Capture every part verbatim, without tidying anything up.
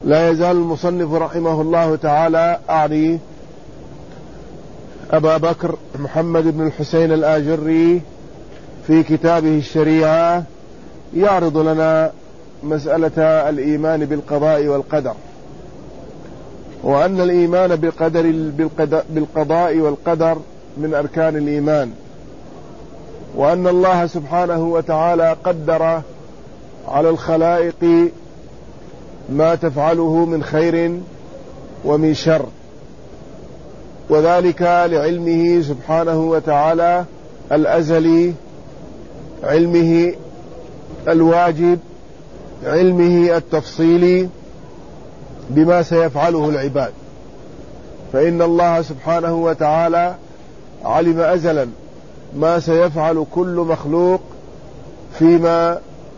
لا يزال المصنف رحمه الله تعالى أعني أبا بكر محمد بن الحسين الآجري في كتابه الشريعة يعرض لنا مسألة الإيمان بالقضاء والقدر، وأن الإيمان بالقدر بالقضاء والقدر من أركان الإيمان، وأن الله سبحانه وتعالى قدر على الخلائق ما تفعله من خير ومن شر، وذلك لعلمه سبحانه وتعالى الأزلي، علمه الواجب، علمه التفصيلي بما سيفعله العباد. فإن الله سبحانه وتعالى علم أزلا ما سيفعل كل مخلوق فيما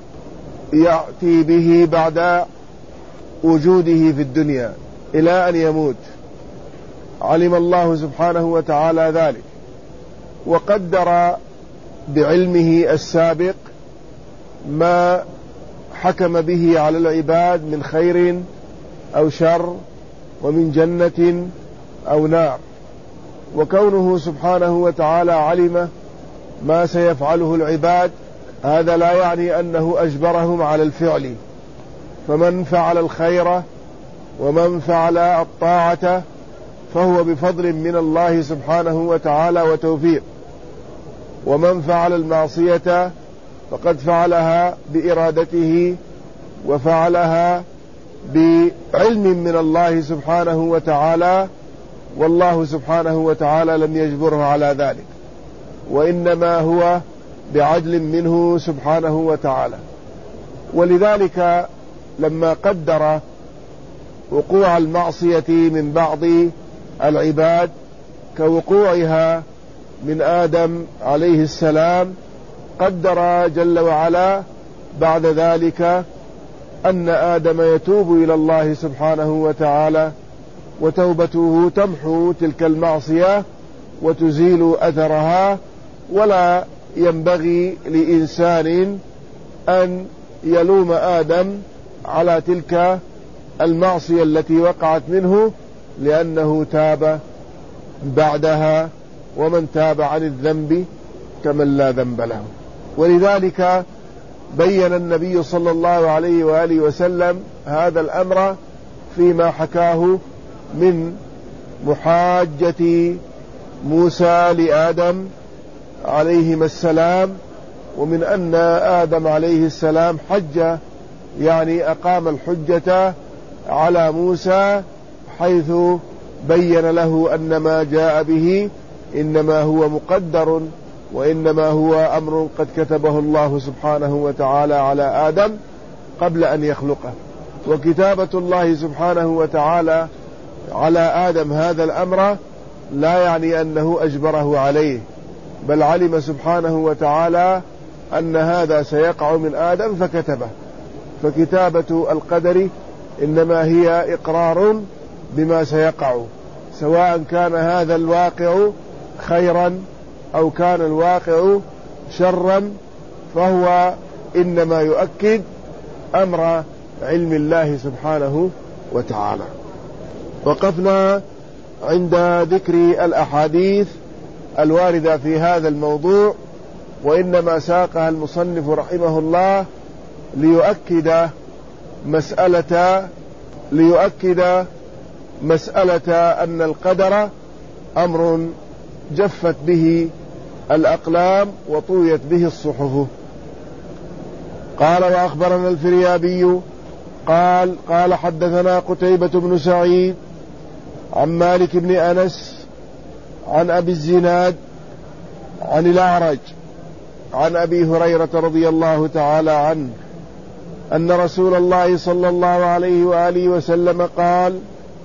يأتي به بعد وجوده في الدنيا إلى أن يموت، علم الله سبحانه وتعالى ذلك، وقدر بعلمه السابق ما حكم به على العباد من خير أو شر، ومن جنة أو نار. وكونه سبحانه وتعالى علم ما سيفعله العباد هذا لا يعني أنه أجبرهم على الفعل، فمن فعل الخير ومن فعل الطاعة فهو بفضل من الله سبحانه وتعالى وتوفيق، ومن فعل المعصية فقد فعلها بإرادته وفعلها بعلم من الله سبحانه وتعالى، والله سبحانه وتعالى لم يجبره على ذلك، وإنما هو بعدل منه سبحانه وتعالى. ولذلك لما قدر وقوع المعصية من بعض العباد كوقوعها من آدم عليه السلام، قدر جل وعلا بعد ذلك أن آدم يتوب إلى الله سبحانه وتعالى، وتوبته تمحو تلك المعصية وتزيل أثرها، ولا ينبغي لإنسان أن يلوم آدم على تلك المعصية التي وقعت منه، لأنه تاب بعدها، ومن تاب عن الذنب كمن لا ذنب له. ولذلك بين النبي صلى الله عليه وآله وسلم هذا الأمر فيما حكاه من محاجة موسى لآدم عليهما السلام، ومن أن آدم عليه السلام حج، يعني أقام الحجة على موسى، حيث بين له أن ما جاء به إنما هو مقدر، وإنما هو أمر قد كتبه الله سبحانه وتعالى على آدم قبل أن يخلقه. وكتابة الله سبحانه وتعالى على آدم هذا الأمر لا يعني أنه أجبره عليه، بل علم سبحانه وتعالى أن هذا سيقع من آدم فكتبه. فكتابة القدر إنما هي إقرار بما سيقع، سواء كان هذا الواقع خيرا أو كان الواقع شرا، فهو إنما يؤكد أمر علم الله سبحانه وتعالى. وقفنا عند ذكر الأحاديث الواردة في هذا الموضوع، وإنما ساقها المصنف رحمه الله ليؤكد مسألة ليؤكد مسألة أن القدر أمر جفت به الأقلام وطويت به الصحف. قال: وأخبرنا الفريابي قال قال حدثنا قتيبة بن سعيد عن مالك بن أنس عن أبي الزناد عن الأعرج عن أبي هريرة رضي الله تعالى عنه أن رسول الله صلى الله عليه وآله وسلم قال: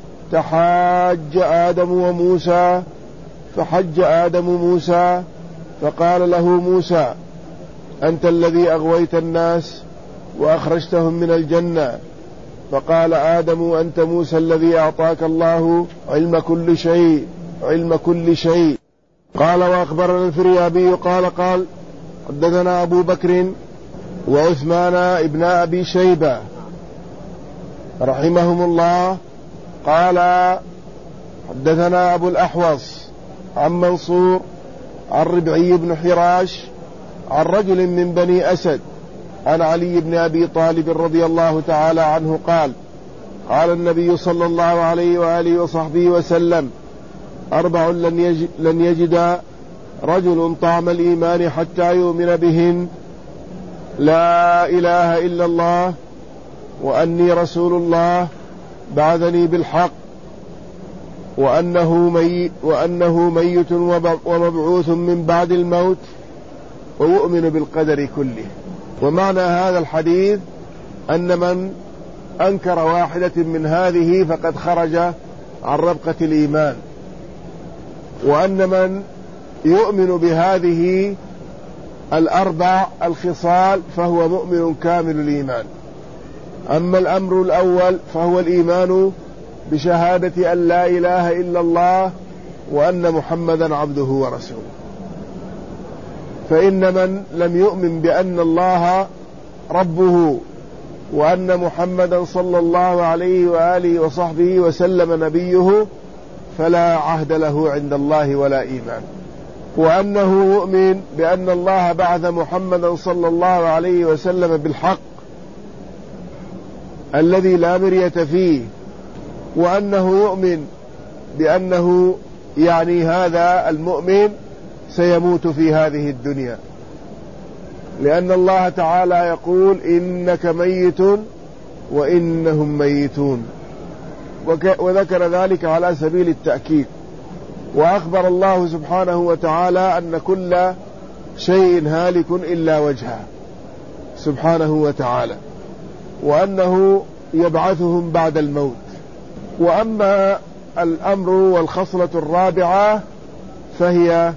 تحاج آدم وموسى، فحج آدم موسى فقال له موسى: أنت الذي أغويت الناس وأخرجتهم من الجنة. فقال آدم: أنت موسى الذي أعطاك الله علم كل شيء علم كل شيء. قال: وأخبرنا الفريابي قال قال حدثنا أبو بكر وعثمان ابن أبي شيبة رحمهم الله قال حدثنا أبو الأحوص عن منصور عن ربعي بن حراش عن رجل من بني أسد عن علي بن أبي طالب رضي الله تعالى عنه قال قال النبي صلى الله عليه وآله وصحبه وسلم أربع لن يجد, لن يجد رجل طعم الإيمان حتى يؤمن بهن: لا إله إلا الله، وأني رسول الله بعثني بالحق، وأنه, مي وأنه ميت ومبعوث من بعد الموت، ويؤمن بالقدر كله. ومعنى هذا الحديث أن من أنكر واحدة من هذه فقد خرج عن ربقة الإيمان، وأن من يؤمن بهذه الأربع الخصال فهو مؤمن كامل الإيمان. أما الأمر الأول فهو الإيمان بشهادة أن لا إله إلا الله وأن محمدا عبده ورسوله. فإن من لم يؤمن بأن الله ربه وأن محمدا صلى الله عليه وآله وصحبه وسلم نبيه فلا عهد له عند الله ولا إيمان. وأنه يؤمن بأن الله بعث محمدا صلى الله عليه وسلم بالحق الذي لا مرية فيه، وأنه يؤمن بأنه يعني هذا المؤمن سيموت في هذه الدنيا، لأن الله تعالى يقول إنك ميت وإنهم ميتون، وذكر ذلك على سبيل التأكيد. وأخبر الله سبحانه وتعالى أن كل شيء هالك إلا وجهه سبحانه وتعالى، وأنه يبعثهم بعد الموت. وأما الأمر والخصلة الرابعة فهي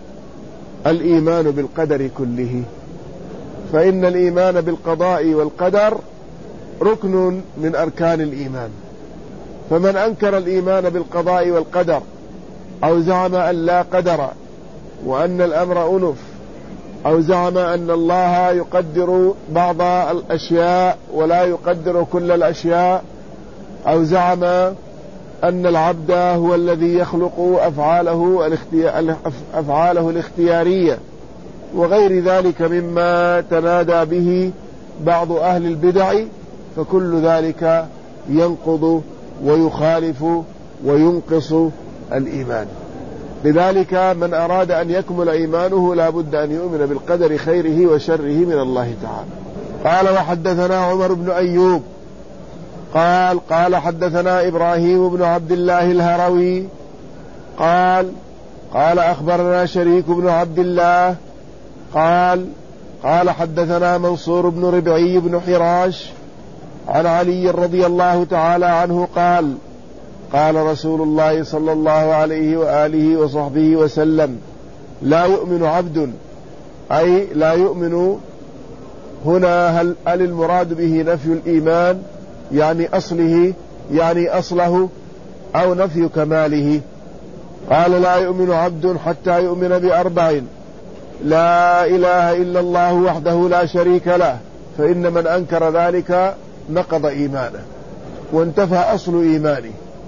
الإيمان بالقدر كله، فإن الإيمان بالقضاء والقدر ركن من أركان الإيمان. فمن أنكر الإيمان بالقضاء والقدر أو زعم أن لا قدر وأن الأمر أنف، أو زعم أن الله يقدر بعض الأشياء ولا يقدر كل الأشياء، أو زعم أن العبد هو الذي يخلق أفعاله, أفعاله الاختيارية وغير ذلك مما تنادى به بعض أهل البدع، فكل ذلك ينقض ويخالف وينقص الإيمان. لذلك من أراد أن يكمل إيمانه لا بد أن يؤمن بالقدر خيره وشره من الله تعالى. قال وحدثنا عمر بن أيوب قال قال حدثنا إبراهيم بن عبد الله الهروي قال قال أخبرنا شريك بن عبد الله قال قال حدثنا منصور بن ربعي بن حراش عن علي رضي الله تعالى عنه قال قال رسول الله صلى الله عليه وآله وصحبه وسلم: لا يؤمن عبد، أي لا يؤمن هنا هل, هل المراد به نفي الإيمان يعني أصله يعني أصله أو نفي كماله؟ قال: لا يؤمن عبد حتى يؤمن بأربع: لا إله إلا الله وحده لا شريك له، فإن من أنكر ذلك نقض إيمانه وانتفى أصل إيمانه.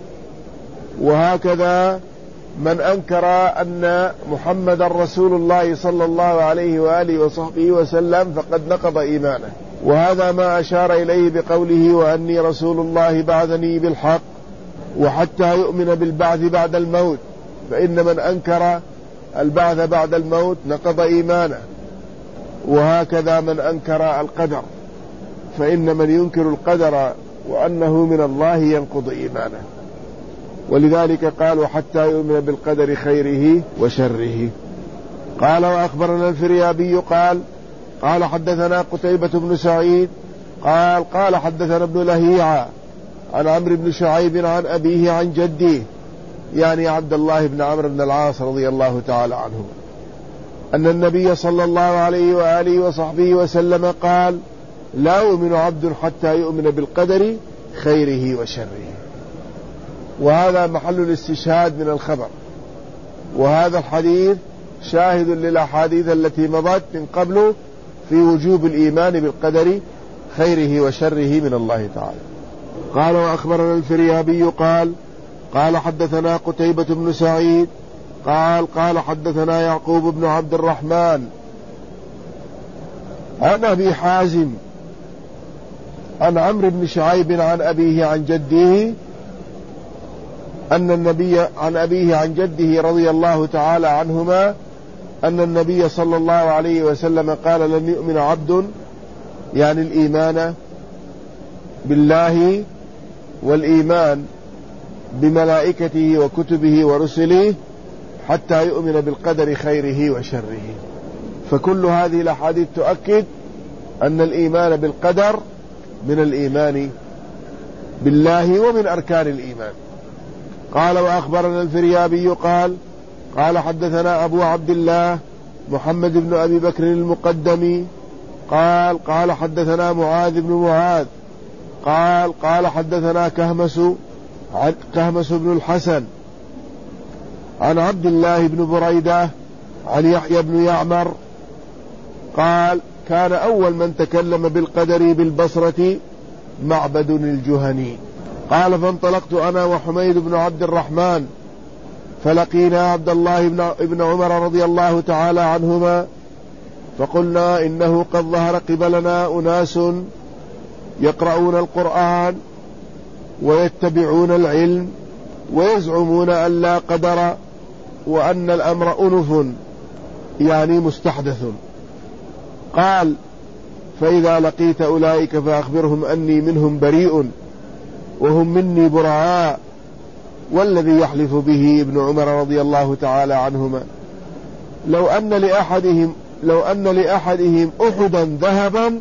وهكذا من أنكر أن محمد رسول الله صلى الله عليه وآله وصحبه وسلم فقد نقض إيمانه. وهذا ما أشار إليه بقوله: وأني رسول الله بعثني بالحق، وحتى يؤمن بالبعث بعد الموت، فإن من أنكر البعث بعد الموت نقض إيمانه. وهكذا من أنكر القدر، فإن من ينكر القدر وأنه من الله ينقض إيمانه. ولذلك قالوا: حتى يؤمن بالقدر خيره وشره. قال وأخبرنا الفريابي قال قال حدثنا قتيبة بن سعيد قال قال حدثنا ابن لهيعة عن عمرو بن شعيب عن أبيه عن جده، يعني عبد الله بن عمرو بن العاص رضي الله تعالى عنه، أن النبي صلى الله عليه وآله وصحبه وسلم قال: لا يؤمن عبد حتى يؤمن بالقدر خيره وشره. وهذا محل الاستشهاد من الخبر، وهذا الحديث شاهد للأحاديث التي مضت من قبل في وجوب الإيمان بالقدر خيره وشره من الله تعالى. قال وأخبرنا الفريابي قال قال حدثنا قتيبة بن سعيد قال قال حدثنا يعقوب بن عبد الرحمن عن أبي حازم عن عمرو بن شعيب عن أبيه عن جده أن النبي عن أبيه عن جده رضي الله تعالى عنهما أن النبي صلى الله عليه وسلم قال لن يؤمن عبد يعني الإيمان بالله والإيمان بملائكته وكتبه ورسله حتى يؤمن بالقدر خيره وشره. فكل هذه الأحاديث تؤكد أن الإيمان بالقدر من الإيمان بالله ومن أركان الإيمان. قال وأخبرنا الفريابي قال قال حدثنا أبو عبد الله محمد بن أبي بكر المقدمي قال قال حدثنا معاذ بن معاذ قال قال حدثنا كهمس كهمس بن الحسن عن عبد الله بن بريدة عن يحيى بن يعمر قال كان أول من تكلم بالقدر بالبصرة معبد الجهني. قال فانطلقت أنا وحميد بن عبد الرحمن فلقينا عبد الله بن عمر رضي الله تعالى عنهما فقلنا إنه قد ظهر قبلنا أناس يقرؤون القرآن ويتبعون العلم ويزعمون أن لا قدر وأن الأمر أنف يعني مستحدث. قال فإذا لقيت أولئك فأخبرهم أني منهم بريء وهم مني براء. والذي يحلف به ابن عمر رضي الله تعالى عنهما لو أن لأحدهم لو أن لأحدهم أحدا ذهبا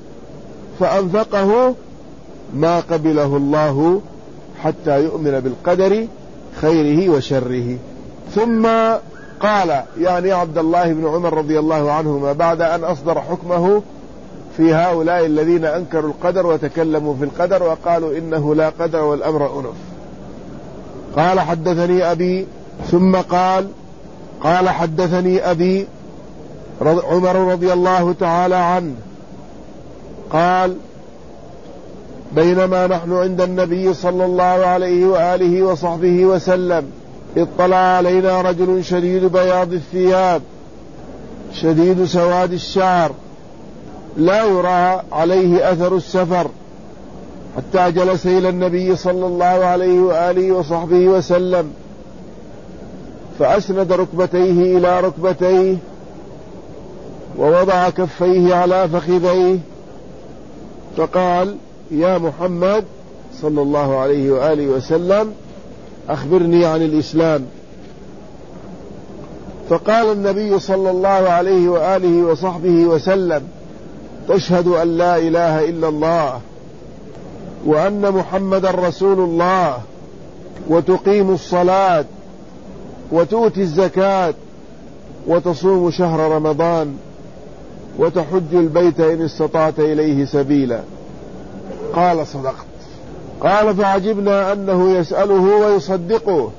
فأنفقه ما قبله الله حتى يؤمن بالقدر خيره وشره. ثم قال يعني عبد الله بن عمر رضي الله عنهما بعد أن أصدر حكمه في هؤلاء الذين أنكروا القدر وتكلموا في القدر وقالوا إنه لا قدر والأمر أنف. قال حدثني أبي ثم قال قال حدثني أبي عمر رضي الله تعالى عنه قال بينما نحن عند النبي صلى الله عليه وآله وصحبه وسلم اطلع علينا رجل شديد بياض الثياب شديد سواد الشعر لا يرى عليه أثر السفر حتى جلس إلى النبي صلى الله عليه وآله وصحبه وسلم فأسند ركبتيه إلى ركبتيه ووضع كفيه على فخذيه فقال يا محمد صلى الله عليه وآله وسلم أخبرني عن الإسلام. فقال النبي صلى الله عليه وآله وصحبه وسلم تشهد أن لا إله إلا الله وأن محمد رسول الله وتقيم الصلاة وتؤتي الزكاة وتصوم شهر رمضان وتحج البيت إن استطعت إليه سبيلا. قال صدقت. قال فعجبنا أنه يسأله ويصدقه.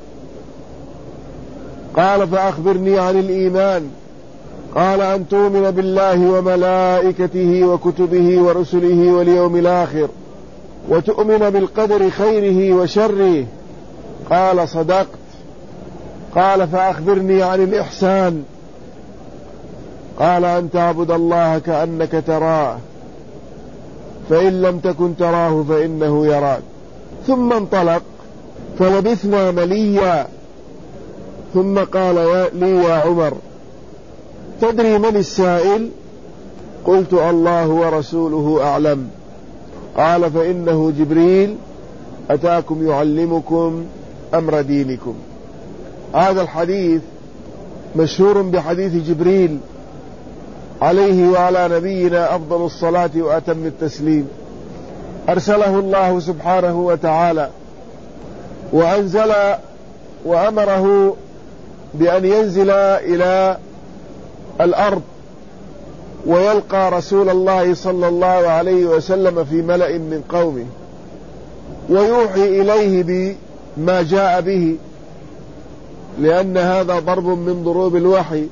قال فأخبرني عن الإيمان. قال أن تؤمن بالله وملائكته وكتبه ورسله واليوم الآخر وتؤمن بالقدر خيره وشره. قال صدقت. قال فأخبرني عن الإحسان. قال أن تعبد الله كأنك تراه فإن لم تكن تراه فإنه يراك. ثم انطلق فلبثنا مليا ثم قال لي يا عمر تدري من السائل؟ قلت الله ورسوله أعلم. قال فإنه جبريل أتاكم يعلمكم أمر دينكم. هذا الحديث مشهور بحديث جبريل عليه وعلى نبينا أفضل الصلاة وأتم التسليم. أرسله الله سبحانه وتعالى وأنزل وأمره بأن ينزل إلى الأرض ويلقى رسول الله صلى الله عليه وسلم في ملأ من قومه ويوحي إليه بما جاء به، لأن هذا ضرب من ضروب الوحي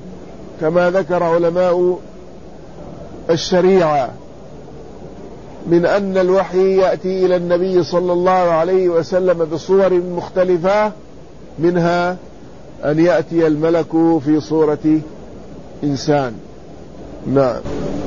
كما ذكر علماء الشريعة من أن الوحي يأتي إلى النبي صلى الله عليه وسلم بصور مختلفة، منها أن يأتي الملك في صورة إنسان. نعم.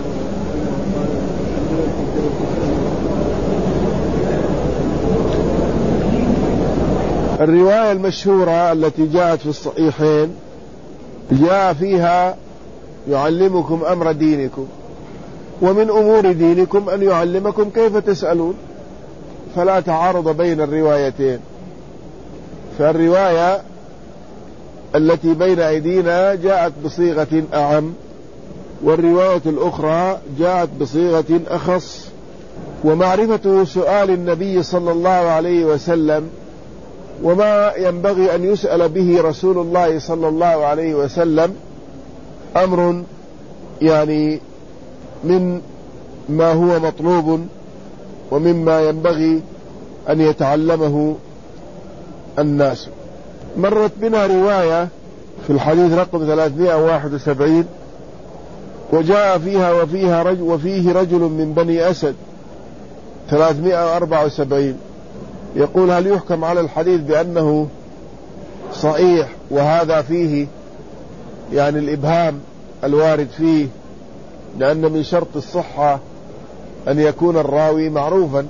الرواية المشهورة التي جاءت في الصحيحين جاء فيها يعلمكم أمر دينكم، ومن أمور دينكم أن يعلمكم كيف تسألون، فلا تعارض بين الروايتين. فالرواية التي بين أيدينا جاءت بصيغة أعم، والرواية الأخرى جاءت بصيغة أخص. ومعرفة سؤال النبي صلى الله عليه وسلم وما ينبغي أن يسأل به رسول الله صلى الله عليه وسلم أمر يعني من ما هو مطلوب ومما ينبغي أن يتعلمه الناس. مرت بنا رواية في الحديث رقم ثلاثمائة وواحد وسبعين، وجاء فيها وفيها رجل وفيه رجل من بني أسد ثلاثمائة وأربعة وسبعين، يقول: هل يحكم على الحديث بأنه صحيح وهذا فيه يعني الإبهام الوارد فيه، لأن من شرط الصحة أن يكون الراوي معروفا،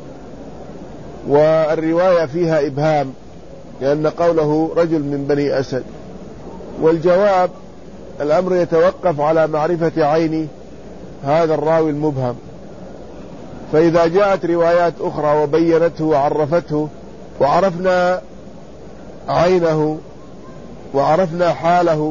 والرواية فيها إبهام لأن قوله رجل من بني أسد. والجواب: الأمر يتوقف على معرفة عين هذا الراوي المبهم، فإذا جاءت روايات أخرى وبينته وعرفته وعرفنا عينه وعرفنا حاله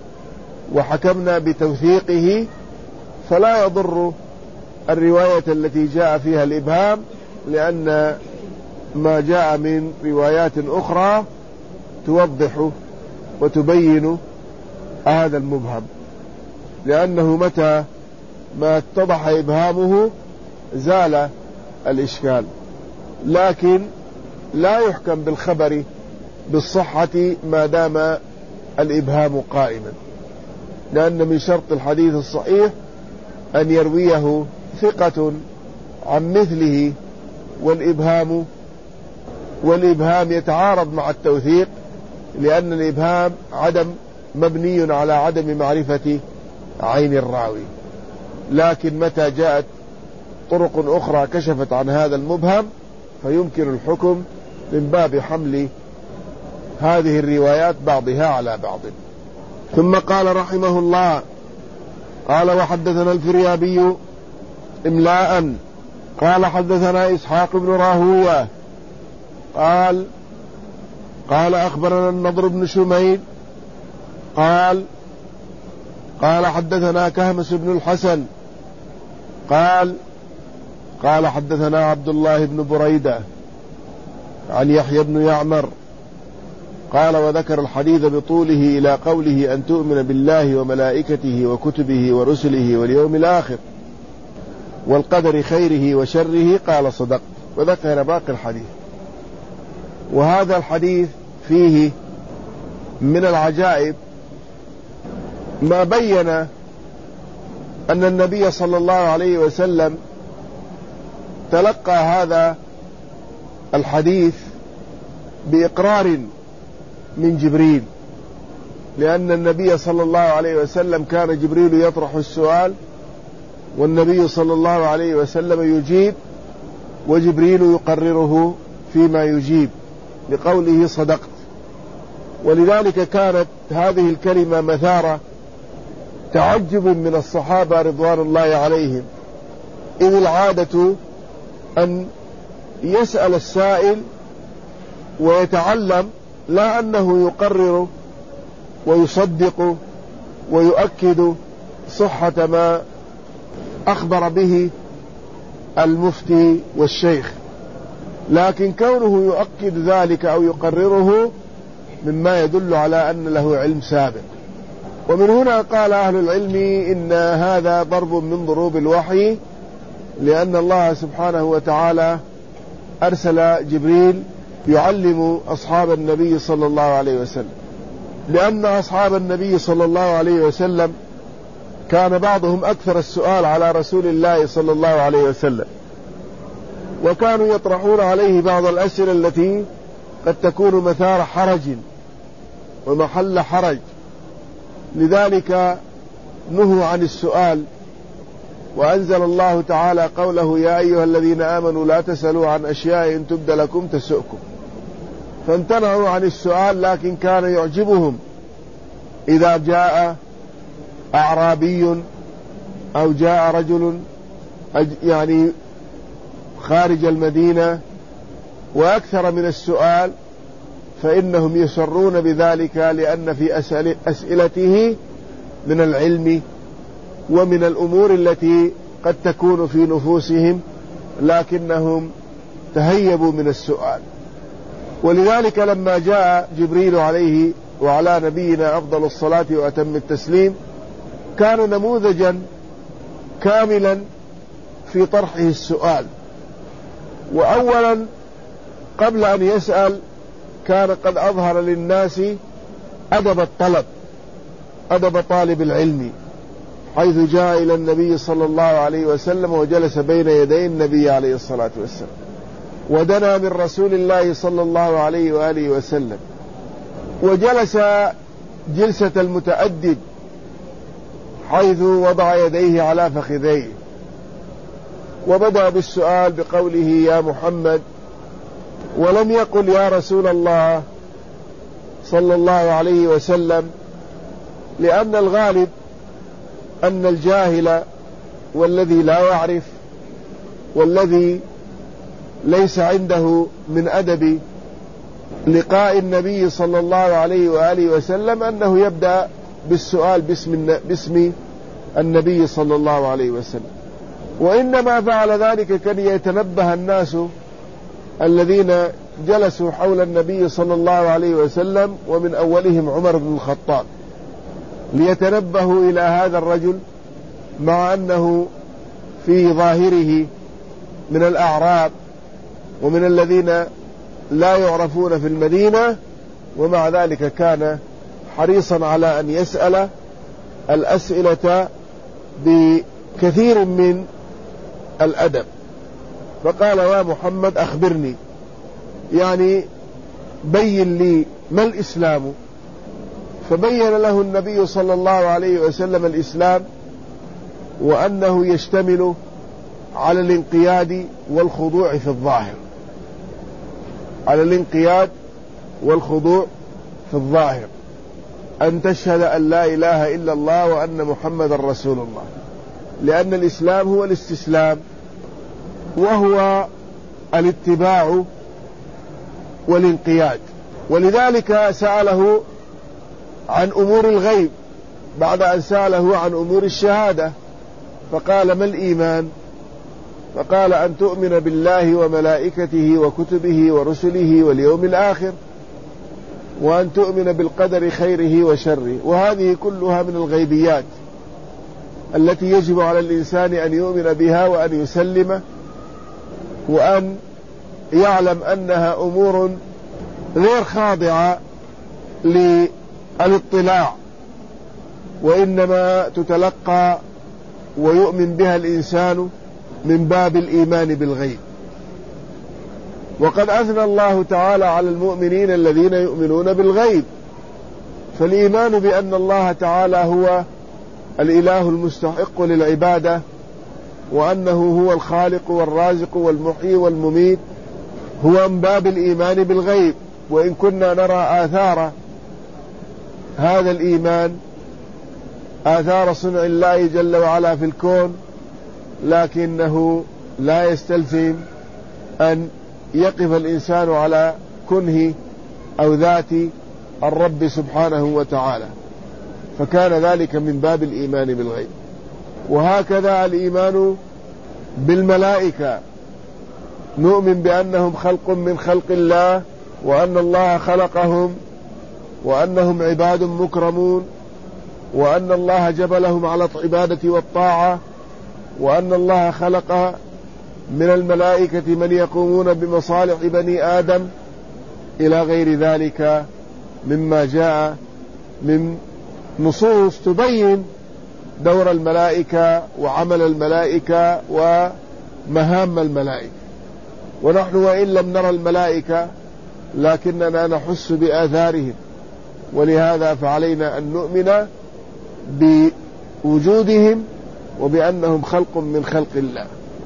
وحكمنا بتوثيقه، فلا يضر الرواية التي جاء فيها الإبهام، لأن ما جاء من روايات أخرى توضح وتبين هذا المبهم، لأنه متى ما اتضح إبهامه زال الإشكال. لكن لا يحكم بالخبر بالصحة ما دام الإبهام قائما، لأن من شرط الحديث الصحيح أن يرويه ثقة عن مثله، والإبهام والإبهام يتعارض مع التوثيق، لأن الإبهام عدم مبني على عدم معرفة عين الراوي. لكن متى جاءت طرق أخرى كشفت عن هذا المبهم فيمكن الحكم من باب حمل هذه الروايات بعضها على بعض. ثم قال رحمه الله: قال: وحدثنا الفريابي إملاء قال: حدثنا إسحاق بن راهويه قال قال أخبرنا النضر بن شميل قال قال حدثنا كهمس بن الحسن قال قال حدثنا عبد الله بن بريدة عن يحيى بن يعمر قال: وذكر الحديث بطوله إلى قوله: أن تؤمن بالله وملائكته وكتبه ورسله واليوم الآخر والقدر خيره وشره. قال: صدقت. وذكر باقي الحديث. وهذا الحديث فيه من العجائب ما بين أن النبي صلى الله عليه وسلم تلقى هذا الحديث بإقرار من جبريل، لأن النبي صلى الله عليه وسلم كان جبريل يطرح السؤال والنبي صلى الله عليه وسلم يجيب، وجبريل يقرره فيما يجيب لقوله: صدقت. ولذلك كانت هذه الكلمة مثارة تعجب من الصحابة رضوان الله عليهم، إذ العادة أن يسأل السائل ويتعلم، لا أنه يقرر ويصدق ويؤكد صحة ما أخبر به المفتي والشيخ، لكن كونه يؤكد ذلك أو يقرره مما يدل على أن له علم سابق. ومن هنا قال أهل العلم إن هذا ضرب من ضروب الوحي، لأن الله سبحانه وتعالى أرسل جبريل يعلم أصحاب النبي صلى الله عليه وسلم، لأن أصحاب النبي صلى الله عليه وسلم كان بعضهم أكثر السؤال على رسول الله صلى الله عليه وسلم، وكانوا يطرحون عليه بعض الأسئلة التي قد تكون مثار حرج ومحل حرج، لذلك نهوا عن السؤال، وأنزل الله تعالى قوله: يا أيها الذين آمنوا لا تسألوا عن أشياء إن تبد لكم تسؤكم. فامتنعوا عن السؤال، لكن كان يعجبهم إذا جاء أعرابي أو جاء رجل يعني خارج المدينة وأكثر من السؤال، فإنهم يسرون بذلك، لأن في أسئلته من العلم ومن الأمور التي قد تكون في نفوسهم، لكنهم تهيبوا من السؤال. ولذلك لما جاء جبريل عليه وعلى نبينا أفضل الصلاة وأتم التسليم، كان نموذجا كاملا في طرحه السؤال. وأولا قبل أن يسأل كان قد أظهر للناس أدب الطلب، أدب طالب العلم، حيث جاء إلى النبي صلى الله عليه وسلم وجلس بين يدي النبي عليه الصلاة والسلام، ودنا من رسول الله صلى الله عليه وآله وسلم، وجلس جلسة المتأدب، حيث وضع يديه على فخذيه، وبدأ بالسؤال بقوله: يا محمد، ولم يقل يا رسول الله صلى الله عليه وسلم، لأن الغالب أن الجاهل والذي لا يعرف والذي ليس عنده من أدب لقاء النبي صلى الله عليه وآله وسلم أنه يبدأ بالسؤال باسم, باسم النبي صلى الله عليه وسلم، وإنما فعل ذلك كي يتنبه الناس الذين جلسوا حول النبي صلى الله عليه وسلم، ومن أولهم عمر بن الخطاب، ليتنبهوا إلى هذا الرجل، مع أنه في ظاهره من الأعراب ومن الذين لا يعرفون في المدينة، ومع ذلك كان حريصا على أن يسأل الأسئلة بكثير من الأدب. فقال: يا محمد أخبرني، يعني بين لي ما الإسلام. فبين له النبي صلى الله عليه وسلم الإسلام، وأنه يشتمل على الانقياد والخضوع في الظاهر، على الانقياد والخضوع في الظاهر، أن تشهد أن لا إله إلا الله وأن محمد رسول الله، لأن الإسلام هو الاستسلام، وهو الاتباع والانقياد. ولذلك سأله عن أمور الغيب بعد أن سأله عن أمور الشهادة، فقال: ما الإيمان؟ فقال: أن تؤمن بالله وملائكته وكتبه ورسله واليوم الآخر، وأن تؤمن بالقدر خيره وشره. وهذه كلها من الغيبيات التي يجب على الإنسان أن يؤمن بها وأن يسلم، وأن يعلم أنها أمور غير خاضعة للاطلاع، وإنما تتلقى ويؤمن بها الإنسان من باب الإيمان بالغيب. وقد أثنى الله تعالى على المؤمنين الذين يؤمنون بالغيب، فالإيمان بأن الله تعالى هو الإله المستحق للعبادة، وأنه هو الخالق والرازق والمحيي والمميت، هو من باب الإيمان بالغيب. وإن كنا نرى آثار هذا الإيمان، آثار صنع الله جل وعلا في الكون، لكنه لا يستلزم أن يقف الإنسان على كنه أو ذات الرب سبحانه وتعالى، فكان ذلك من باب الإيمان بالغيب. وهكذا الإيمان بالملائكة، نؤمن بأنهم خلق من خلق الله، وأن الله خلقهم، وأنهم عباد مكرمون، وأن الله جبلهم على العبادة والطاعة، وأن الله خلق من الملائكة من يقومون بمصالح بني آدم، إلى غير ذلك مما جاء من نصوص تبين دور الملائكة وعمل الملائكة ومهام الملائكة. ونحن وإن لم نرى الملائكة لكننا نحس بآثارهم، ولهذا فعلينا أن نؤمن بوجودهم وبأنهم خلق من خلق الله،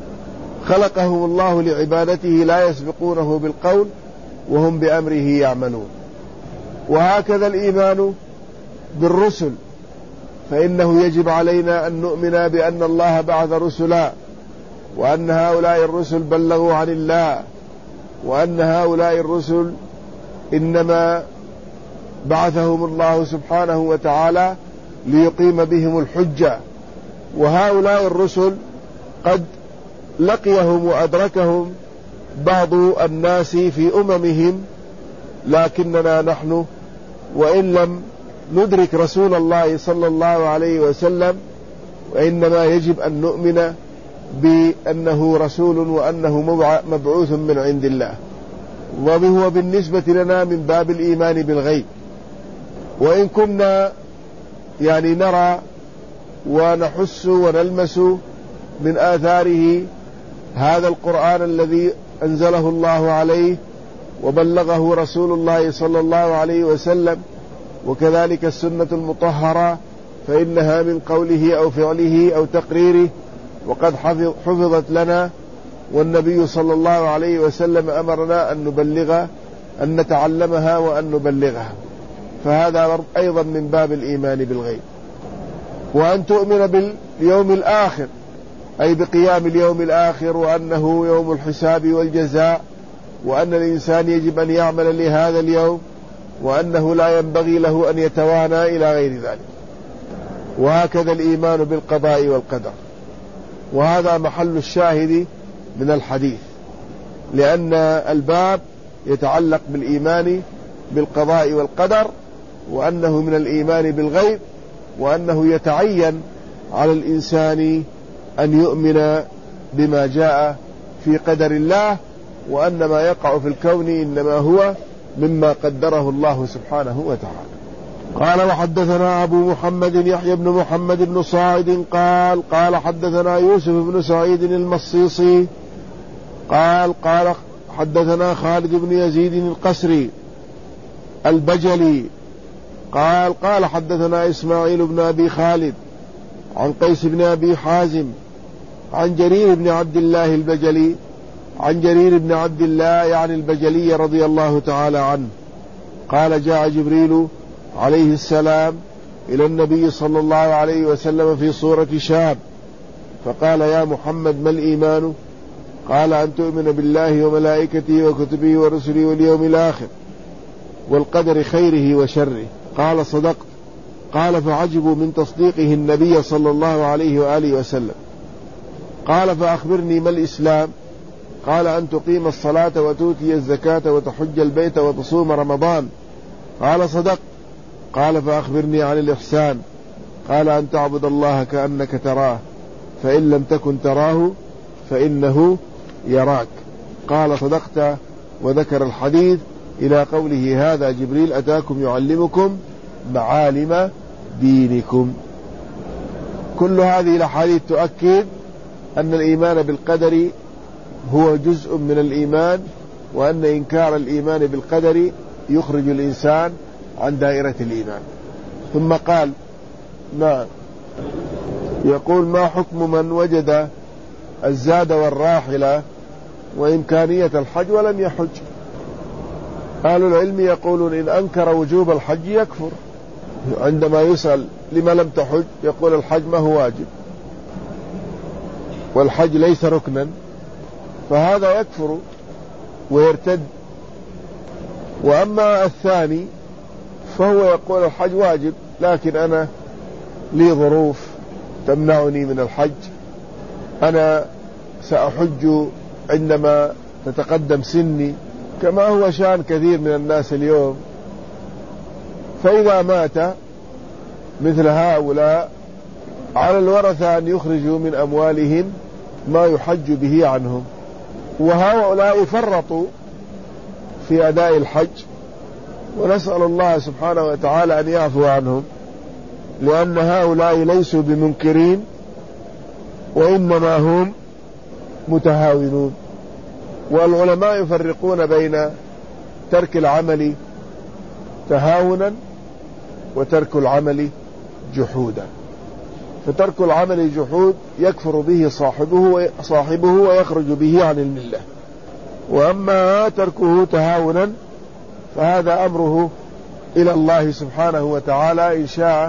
خلقهم الله لعبادته لا يسبقونه بالقول وهم بأمره يعملون. وهكذا الإيمان بالرسل، فإنه يجب علينا أن نؤمن بأن الله بعث رسلا، وأن هؤلاء الرسل بلغوا عن الله، وأن هؤلاء الرسل إنما بعثهم الله سبحانه وتعالى ليقيم بهم الحجة، وهؤلاء الرسل قد لقيهم وأدركهم بعض الناس في أممهم، لكننا نحن وإن لم ندرك رسول الله صلى الله عليه وسلم، وإنما يجب أن نؤمن بأنه رسول وأنه مبعوث من عند الله، وهو بالنسبة لنا من باب الإيمان بالغيب. وإن كنا يعني نرى ونحس ونلمس من آثاره هذا القرآن الذي أنزله الله عليه وبلغه رسول الله صلى الله عليه وسلم، وكذلك السنة المطهرة، فإنها من قوله أو فعله أو تقريره وقد حفظت لنا، والنبي صلى الله عليه وسلم أمرنا أن نبلغ أن نتعلمها وأن نبلغها، فهذا أيضا من باب الإيمان بالغيب. وأن تؤمن باليوم الآخر، أي بقيام اليوم الآخر، وأنه يوم الحساب والجزاء، وأن الإنسان يجب أن يعمل لهذا اليوم، وأنه لا ينبغي له أن يتوانى إلى غير ذلك. وهكذا الإيمان بالقضاء والقدر، وهذا محل الشاهد من الحديث، لأن الباب يتعلق بالإيمان بالقضاء والقدر، وأنه من الإيمان بالغيب، وأنه يتعين على الإنسان أن يؤمن بما جاء في قدر الله، وأن ما يقع في الكون إنما هو مما قدره الله سبحانه وتعالى. قال وحدثنا أبو محمد يحيى بن محمد بن صاعد قال قال حدثنا يوسف بن سعيد المصيصي قال قال حدثنا خالد بن يزيد القسري البجلي قال قال حدثنا إسماعيل بن أبي خالد عن قيس بن أبي حازم عن جرير بن عبد الله البجلي عن جرير بن عبد الله يعني البجلي رضي الله تعالى عنه قال جاء جبريل عليه السلام إلى النبي صلى الله عليه وسلم في صورة شاب، فقال يا محمد ما الإيمان؟ قال أن تؤمن بالله وملائكته وكتبه ورسله واليوم الآخر والقدر خيره وشره. قال صدقت. قال فعجبوا من تصديقه النبي صلى الله عليه وآله وسلم. قال فأخبرني ما الإسلام؟ قال أن تقيم الصلاة وتؤتي الزكاة وتحج البيت وتصوم رمضان. قال صدقت. قال فأخبرني عن الإحسان؟ قال أن تعبد الله كأنك تراه فإن لم تكن تراه فإنه يراك. قال صدقت، وذكر الحديث إلى قوله هذا جبريل أتاكم يعلمكم معالم دينكم. كل هذه الأحاديث تؤكد أن الإيمان بالقدر هو جزء من الإيمان، وأن إنكار الإيمان بالقدر يخرج الإنسان عن دائرة الإيمان. ثم قال نعم يقول ما حكم من وجد الزاد والراحلة وإمكانية الحج ولم يحج؟ أهل العلم يقولون إن أنكر وجوب الحج يكفر. عندما يسأل لما لم تحج يقول الحج ما هو واجب والحج ليس ركنا، فهذا يكفر ويرتد. وأما الثاني فهو يقول الحج واجب لكن أنا لي ظروف تمنعني من الحج، أنا سأحج عندما تتقدم سني، كما هو شأن كثير من الناس اليوم. فإذا مات مثل هؤلاء على الورثة أن يخرجوا من أموالهم ما يحج به عنهم، وهؤلاء فرطوا في أداء الحج، ونسأل الله سبحانه وتعالى أن يعفو عنهم، لأن هؤلاء ليسوا بمنكرين وإنما هم متهاونون. والعلماء يفرقون بين ترك العمل تهاونا وترك العمل جحودا. فترك العمل جحود يكفر به صاحبه صاحبه ويخرج به عن الملة، وأما تركه تهاونا فهذا أمره إلى الله سبحانه وتعالى، إن شاء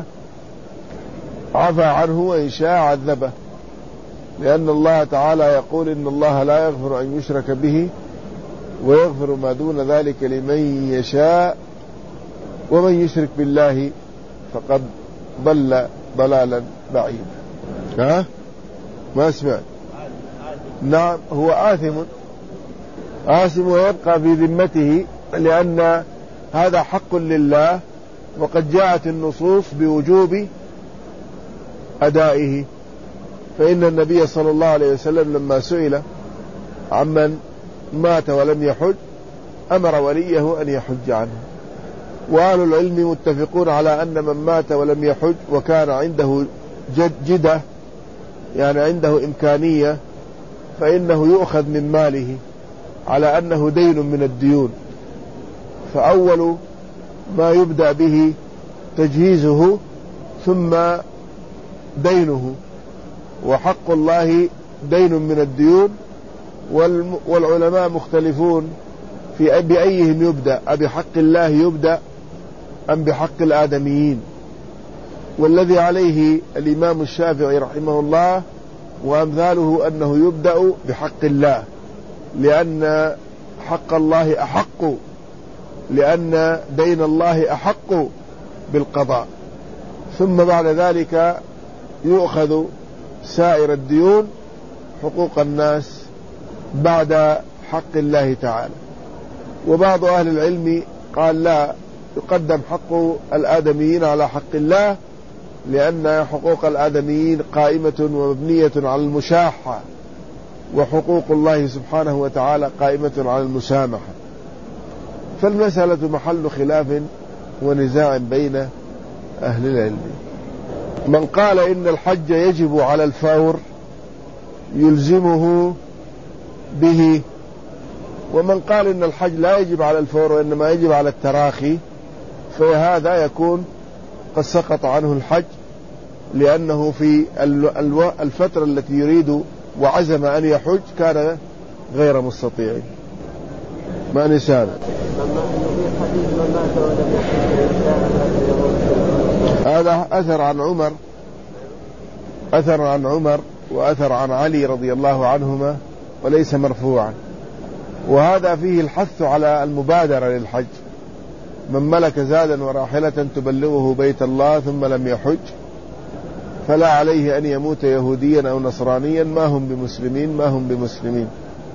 عفى عنه وإن شاء عذبه، لأن الله تعالى يقول إن الله لا يغفر أن يشرك به ويغفر ما دون ذلك لمن يشاء ومن يشرك بالله فقد ضل ضلالا بعيدا. ها ما سمعت؟ نعم هو آثم آثم ويبقى في ذمته، لأن هذا حق لله، وقد جاءت النصوص بوجوب أدائه. فإن النبي صلى الله عليه وسلم لما سئل عمن مات ولم يحج أمر وليه أن يحج عنه. وأهل العلم متفقون على أن من مات ولم يحج وكان عنده جد جدة، يعني عنده إمكانية، فإنه يؤخذ من ماله على أنه دين من الديون، فأول ما يبدأ به تجهيزه ثم دينه. وحق الله دين من الديون، والعلماء مختلفون في بأيهم يبدأ، أبحق الله يبدأ أم بحق الآدميين. والذي عليه الإمام الشافعي رحمه الله وأمثاله أنه يبدأ بحق الله، لأن حق الله أحق، لأن دين الله أحق بالقضاء، ثم بعد ذلك يؤخذ سائر الديون حقوق الناس بعد حق الله تعالى. وبعض أهل العلم قال لا، يقدم حق الآدميين على حق الله، لأن حقوق الآدميين قائمة ومبنية على المشاحة، وحقوق الله سبحانه وتعالى قائمة على المسامحة. فالمسألة محل خلاف ونزاع بين أهل العلم. من قال إن الحج يجب على الفور يلزمه به، ومن قال إن الحج لا يجب على الفور وإنما يجب على التراخي، فهذا يكون قد سقط عنه الحج، لأنه في الفترة التي يريد وعزم أن يحج كان غير مستطيع. ما نسانا هذا أثر عن عمر أثر عن عمر وأثر عن علي رضي الله عنهما، وليس مرفوعا. وهذا فيه الحث على المبادرة للحج. من ملك زادا وراحلة تبلغه بيت الله ثم لم يحج فلا عليه أن يموت يهوديا أو نصرانيا ما هم بمسلمين ما هم بمسلمين.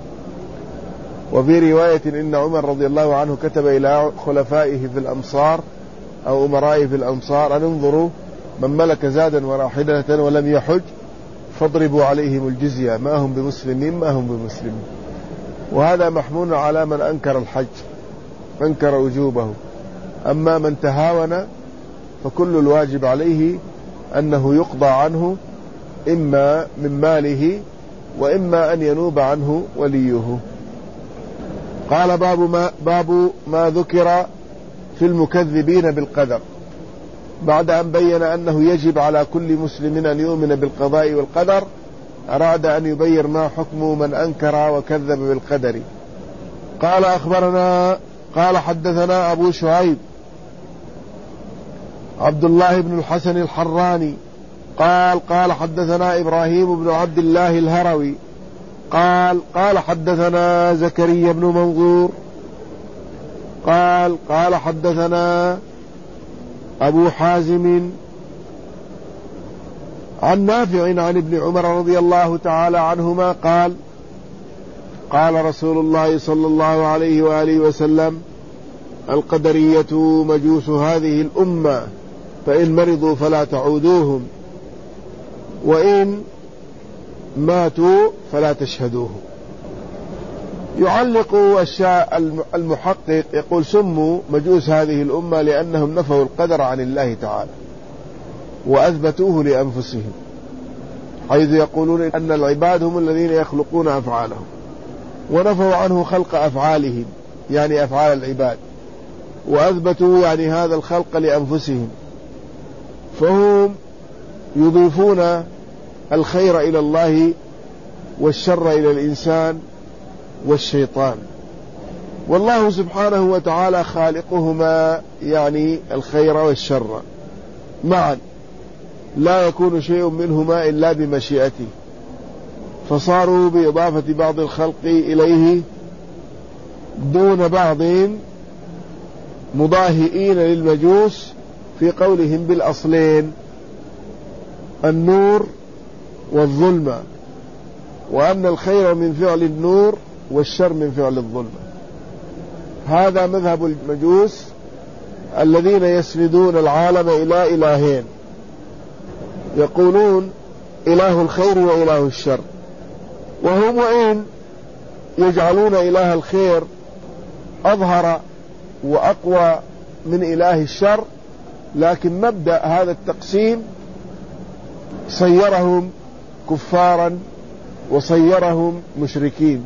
وفي رواية إن عمر رضي الله عنه كتب إلى خلفائه في الأمصار أو أمرائه في الأمصار أن انظروا من ملك زادا وراحلة ولم يحج فاضربوا عليهم الجزية ما هم بمسلمين ما هم بمسلمين. وهذا محمول على من أنكر الحج، أنكر وجوبه. أما من تهاون فكل الواجب عليه أنه يقضى عنه إما من ماله وإما أن ينوب عنه وليه. قال باب ما, باب ما ذكر في المكذبين بالقدر. بعد أن بين أنه يجب على كل مسلم أن يؤمن بالقضاء والقدر، أراد أن يبين ما حكم من أنكر وكذب بالقدر. قال أخبرنا قال حدثنا أبو شعيب عبد الله بن الحسن الحراني قال قال حدثنا إبراهيم بن عبد الله الهروي قال قال حدثنا زكريا بن منظور قال قال حدثنا أبو حازم عن نافع عن ابن عمر رضي الله تعالى عنهما قال قال رسول الله صلى الله عليه وآله وسلم القدرية مجوس هذه الأمة، فإن مرضوا فلا تعودوهم، وإن ماتوا فلا تشهدوهم. يعلق المحقق يقول سموا مجوس هذه الأمة لأنهم نفوا القدر عن الله تعالى وأثبتوه لأنفسهم، حيث يقولون أن العباد هم الذين يخلقون أفعالهم، ونفوا عنه خلق أفعالهم يعني أفعال العباد، وأثبتوا يعني هذا الخلق لأنفسهم، فهم يضيفون الخير إلى الله والشر إلى الإنسان والشيطان، والله سبحانه وتعالى خالقهما يعني الخير والشر معا، لا يكون شيء منهما إلا بمشيئته، فصاروا بإضافة بعض الخلق إليه دون بعض مضاهئين للمجوس في قولهم بالأصلين النور والظلمة، وأن الخير من فعل النور والشر من فعل الظلمة. هذا مذهب المجوس الذين يسندون العالم إلى إلهين، يقولون إله الخير وإله الشر، وهم وإن يجعلون إله الخير أظهر وأقوى من إله الشر، لكن مبدأ هذا التقسيم صيرهم كفارا وصيرهم مشركين.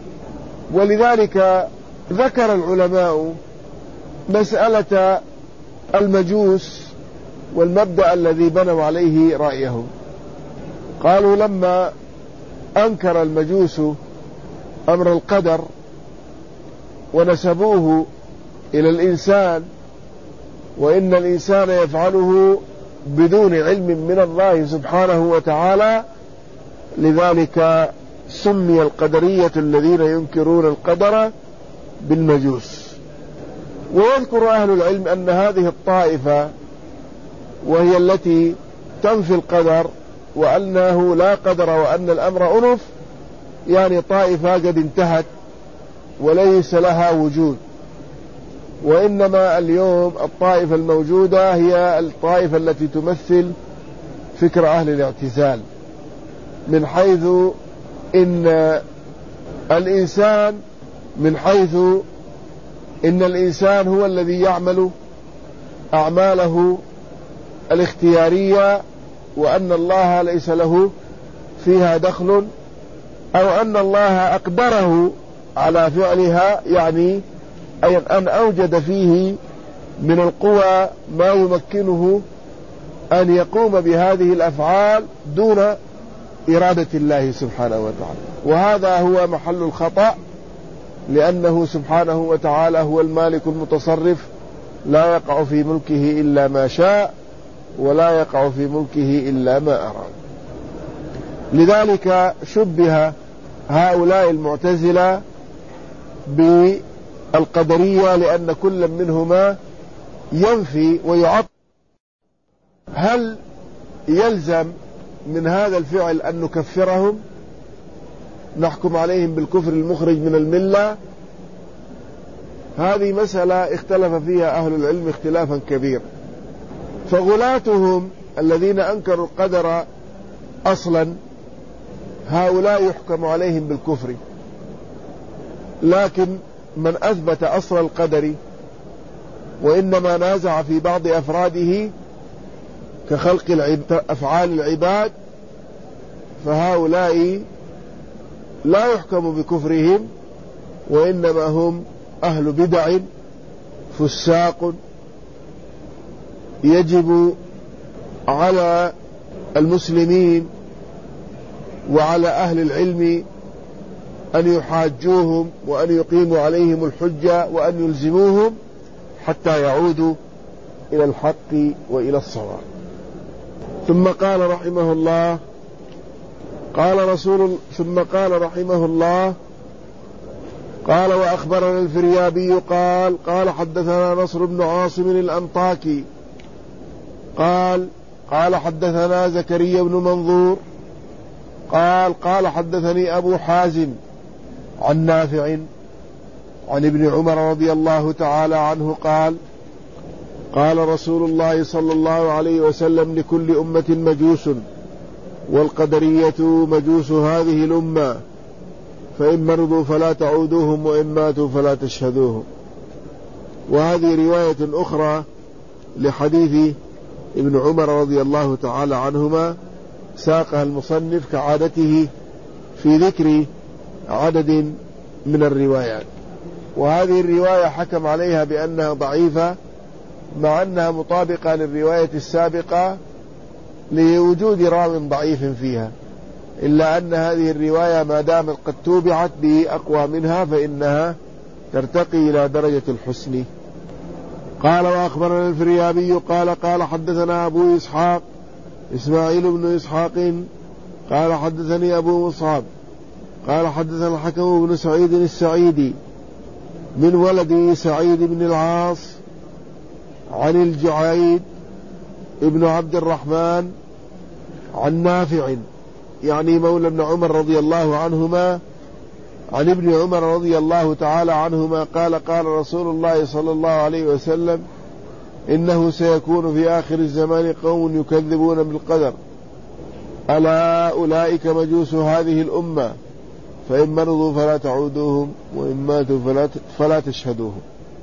ولذلك ذكر العلماء مسألة المجوس والمبدأ الذي بنوا عليه رأيهم. قالوا لما أنكر المجوس أمر القدر ونسبوه إلى الإنسان، وإن الإنسان يفعله بدون علم من الله سبحانه وتعالى، لذلك سمي القدرية الذين ينكرون القدر بالمجوس. ويذكر أهل العلم أن هذه الطائفة وهي التي تنفي القدر وأنه لا قدر وأن الأمر أنف، يعني طائفة قد انتهت وليس لها وجود، وإنما اليوم الطائفة الموجودة هي الطائفة التي تمثل فكر أهل الاعتزال، من حيث إن الإنسان من حيث إن الإنسان هو الذي يعمل أعماله الاختيارية، وأن الله ليس له فيها دخل، أو أن الله أقدره على فعلها، يعني أي أن أوجد فيه من القوى ما يمكنه أن يقوم بهذه الأفعال دون إرادة الله سبحانه وتعالى. وهذا هو محل الخطأ، لأنه سبحانه وتعالى هو المالك المتصرف، لا يقع في ملكه إلا ما شاء، ولا يقع في ملكه إلا ما أراد. لذلك شبه هؤلاء المعتزلة بالقدرية، لأن كل منهما ينفي ويعطل. هل يلزم من هذا الفعل أن نكفرهم، نحكم عليهم بالكفر المخرج من الملة؟ هذه مسألة اختلف فيها أهل العلم اختلافا كبيرا. فغلاتهم الذين أنكروا القدر أصلا هؤلاء يحكم عليهم بالكفر، لكن من أثبت أصل القدر وإنما نازع في بعض أفراده كخلق أفعال العباد، فهؤلاء لا يحكم بكفرهم، وإنما هم أهل بدع فساق. يجب على المسلمين وعلى أهل العلم أن يحاجوهم وأن يقيموا عليهم الحجة وأن يلزموهم حتى يعودوا إلى الحق وإلى الصواب. ثم قال رحمه الله قال رسول ثم قال رحمه الله قال وأخبرنا الفريابي قال قال حدثنا نصر بن عاصم الأنطاكي قال قال حدثنا زكريا بن منظور قال قال حدثني أبو حازم عن نافع عن ابن عمر رضي الله تعالى عنه قال قال رسول الله صلى الله عليه وسلم لكل أمة مجوس، والقدرية مجوس هذه الأمة، فإن مرضوا فلا تعودوهم وإن ماتوا فلا تشهدوهم. وهذه رواية أخرى لحديث ابن عمر رضي الله تعالى عنهما، ساقها المصنف كعادته في ذكر عدد من الروايات. وهذه الرواية حكم عليها بأنها ضعيفة مع أنها مطابقة للرواية السابقة لوجود راو ضعيف فيها، إلا أن هذه الرواية ما دامت قد توبعت بأقوى منها فإنها ترتقي إلى درجة الحسن. قال وأخبرنا الفريابي قال قال حدثنا أبو إسحاق إسماعيل بن إسحاق قال حدثني أبو مصعب قال حدثنا الحكم بن سعيد السعيدي من ولد سعيد بن العاص عن الجعيد ابن عبد الرحمن عن نافع يعني مولى ابن عمر رضي الله عنهما عن ابن عمر رضي الله تعالى عنهما قال قال رسول الله صلى الله عليه وسلم إنه سيكون في آخر الزمان قوم يكذبون بالقدر ألا أولئك مجوس هذه الأمة فإن مرضوا فلا تعودوهم وإن ماتوا فلا, فلا تشهدوهم.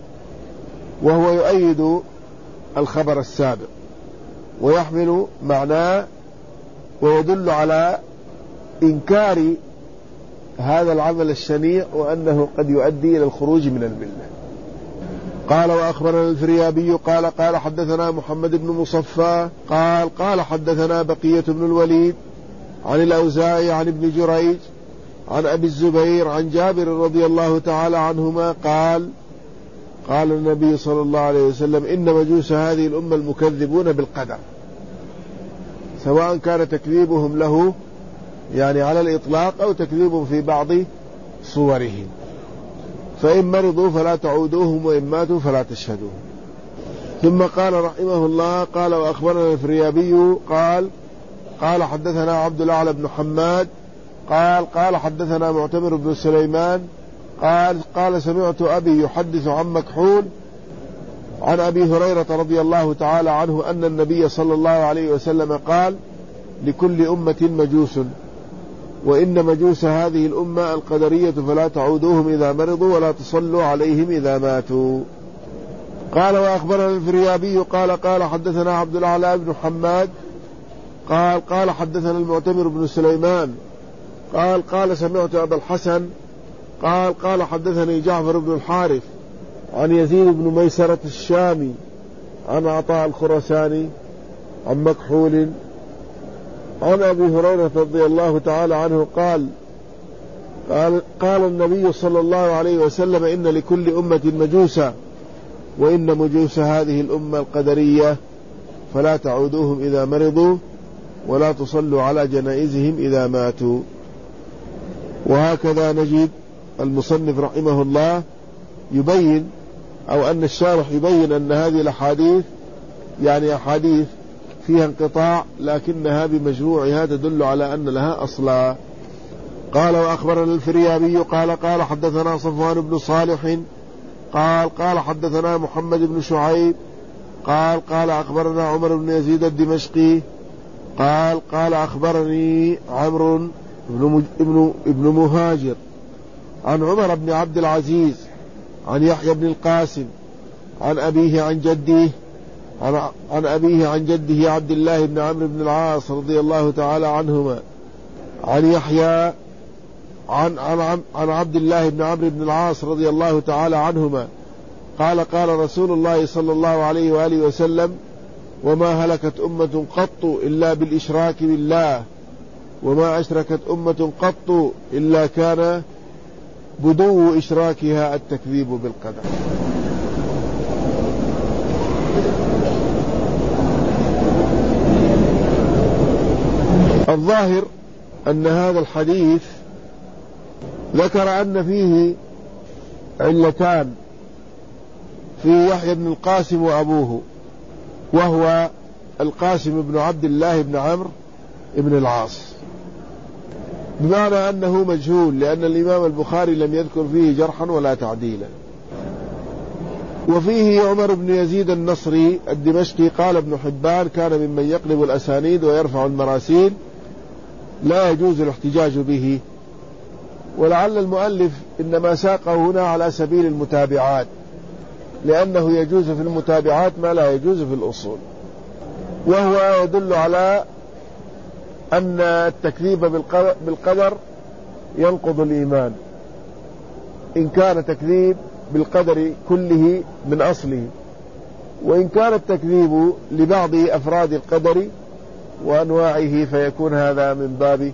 وهو يؤيد الخبر السابق ويحمل معناه ويدل على إنكار هذا العمل الشنيع وأنه قد يؤدي إلى الخروج من الملة. قال وأخبرنا الفريابي قال قال حدثنا محمد بن مصفى قال قال حدثنا بقية بن الوليد عن الأوزاعي عن ابن جريج عن أبي الزبير عن جابر رضي الله تعالى عنهما قال قال النبي صلى الله عليه وسلم إن مجوس هذه الأمة المكذبون بالقدر، سواء كان تكذيبهم له يعني على الإطلاق أو تكذيب في بعض صوره. فإن مرضوا فلا تعودوهم وإن ماتوا فلا تشهدوهم. ثم قال رحمه الله قال وأخبرنا الفريابي قال قال حدثنا عبد الأعلى بن حماد قال قال حدثنا معتمر بن سليمان قال قال سمعت أبي يحدث عن مكحول عن أبي هريرة رضي الله تعالى عنه أن النبي صلى الله عليه وسلم قال لكل أمة مجوس وإن مجوس هذه الأمة القدرية فلا تعودوهم إذا مرضوا ولا تصلوا عليهم إذا ماتوا. قال وأخبرنا الفريابي قال قال حدثنا عبد الأعلى بن حماد قال قال حدثنا المعتمر بن سليمان قال قال سمعت أبا الحسن قال قال حدثني جعفر بن الحارث عن يزيد بن ميسرة الشامي عن عطاء الخرساني عن مكحول عن أبي هريرة رضي الله تعالى عنه قال قال قال النبي صلى الله عليه وسلم إن لكل أمة مجوسا وإن مجوس هذه الأمة القدرية فلا تعودوهم إذا مرضوا ولا تصلوا على جنائزهم إذا ماتوا. وهكذا نجد المصنف رحمه الله يبين أو أن الشارح يبين أن هذه الأحاديث يعني أحاديث فيها انقطاع لكنها بمجموعها تدل على أن لها أصلا. قال وأخبرنا الفريابي قال قال حدثنا صفوان بن صالح قال قال حدثنا محمد بن شعيب قال قال أخبرنا عمر بن يزيد الدمشقي قال قال أخبرني عمرو ابن, ابن, ابن مهاجر عن عمر بن عبد العزيز عن يحيى بن القاسم عن أبيه عن جده عن, عن أبيه عن جده عبد الله بن عمرو بن العاص رضي الله تعالى عنهما عن يحيى عن, عن, عن عبد الله بن عمرو بن العاص رضي الله تعالى عنهما قال قال رسول الله صلى الله عليه وآله وسلم وما هلكت أمة قط إلا بالإشراك بالله وما أشركت أمة قط إلا كان بدو إشراكها التكذيب بالقدر. الظاهر أن هذا الحديث ذكر أن فيه علتان في يحيى بن القاسم وأبوه، وهو القاسم بن عبد الله بن عمرو بن العاص، بمعنى أنه مجهول لأن الإمام البخاري لم يذكر فيه جرحا ولا تعديلا. وفيه عمر بن يزيد النصري الدمشقي قال ابن حبان كان ممن يقلب الأسانيد ويرفع المراسيل لا يجوز الاحتجاج به، ولعل المؤلف إنما ساقه هنا على سبيل المتابعات لأنه يجوز في المتابعات ما لا يجوز في الأصول، وهو يدل على أن التكذيب بالقدر ينقض الإيمان، إن كان تكذيب بالقدر كله من أصله، وإن كان التكذيب لبعض أفراد القدر وأنواعه فيكون هذا من باب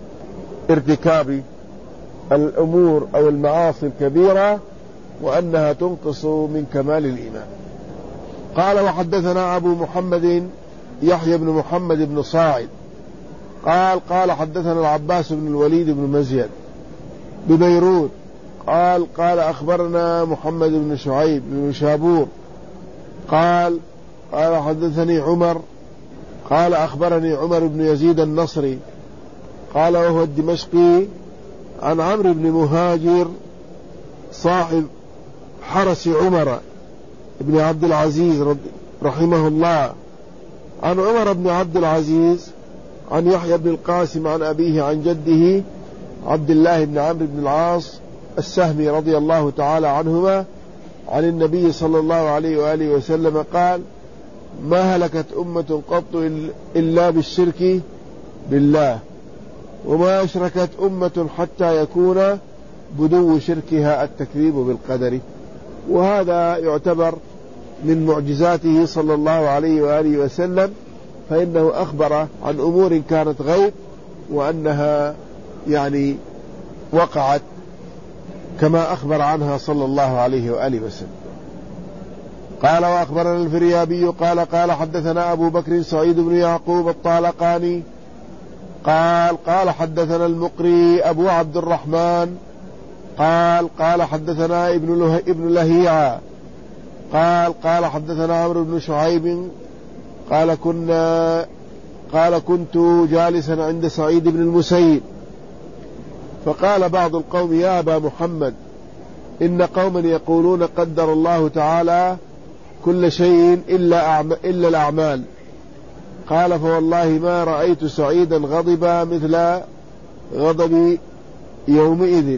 ارتكاب الأمور أو المعاصي الكبيرة، وأنها تنقص من كمال الإيمان. قال وحدثنا أبو محمد يحيى بن محمد بن صاعد قال قال حدثنا العباس بن الوليد بن مزيد ببيروت قال قال أخبرنا محمد بن شعيب بن شابور قال قال حدثني عمر قال أخبرني عمر بن يزيد النصري قال وهو الدمشقي عن عمرو بن مهاجر صاحب حرس عمر بن عبد العزيز رحمه الله عن عمر بن عبد العزيز عن يحيى بن القاسم عن أبيه عن جده عبد الله بن عمرو بن العاص السهمي رضي الله تعالى عنهما عن النبي صلى الله عليه وآله وسلم قال ما هلكت أمة قط إلا بالشرك بالله، وما أشركت أمة حتى يكون بدو شركها التكذيب بالقدر. وهذا يعتبر من معجزاته صلى الله عليه وآله وسلم، فإنه أخبر عن أمور كانت غيب وأنها يعني وقعت كما أخبر عنها صلى الله عليه وآله وسلم. قال وأخبرنا الفريابي قال قال حدثنا أبو بكر سعيد بن يعقوب الطالقاني قال قال حدثنا المقري أبو عبد الرحمن قال قال حدثنا ابن له ابن لهيعة قال قال حدثنا عمرو بن شعيب قال كنا قال كنت جالسا عند سعيد بن المسيب فقال بعض القوم يا أبا محمد إن قوما يقولون قدر الله تعالى كل شيء إلا, إلا الأعمال. قال فوالله ما رأيت سعيدا غضبا مثل غضب يومئذ.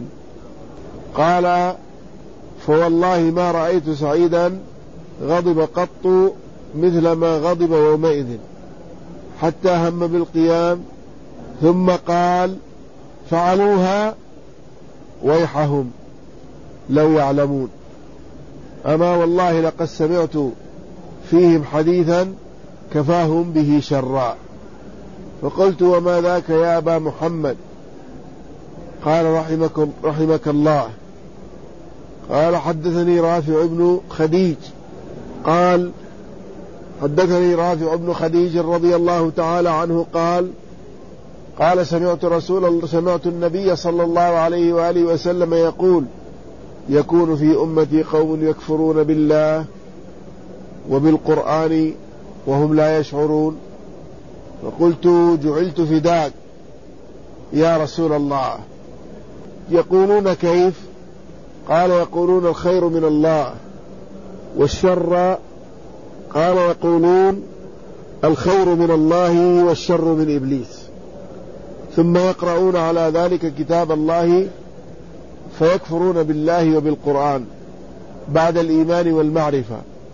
قال فوالله ما رأيت سعيدا غضب قط مثل ما غضب يومئذ حتى هم بالقيام، ثم قال فعلوها ويحهم لو يعلمون، أما والله لقد سمعت فيهم حديثا كفاهم به شرا. فقلت وما ذاك يا أبا محمد؟ قال رحمك, رحمك الله. قال حدثني رافع بن خديج قال حدثني رافع بن خديج رضي الله تعالى عنه قال قال سمعت رسول الله سمعت النبي صلى الله عليه وآله وسلم يقول يكون في أمتي قوم يكفرون بالله وبالقرآن وهم لا يشعرون. فقلت جعلت فداك يا رسول الله. يقولون كيف؟ قال يقولون الخير من الله والشر، قال يقولون الخير من الله والشر من إبليس، ثم يقرؤون على ذلك كتاب الله فيكفرون بالله وبالقرآن بعد الإيمان والمعرفة،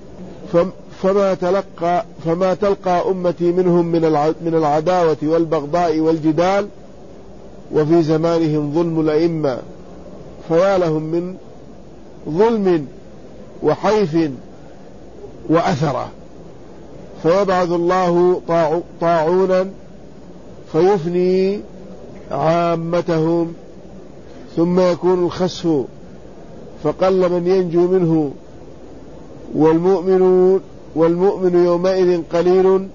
فما تلقى فما تلقى أمتي منهم من العداوة والبغضاء والجدال، وفي زمانهم ظلم الأئمة، فيا لهم من ظلم وحيف وأثرة. فيبعث الله طاعونا فيفني عامتهم، ثم يكون الخسف فقل من ينجو منه، والمؤمن والمؤمن يومئذ قليل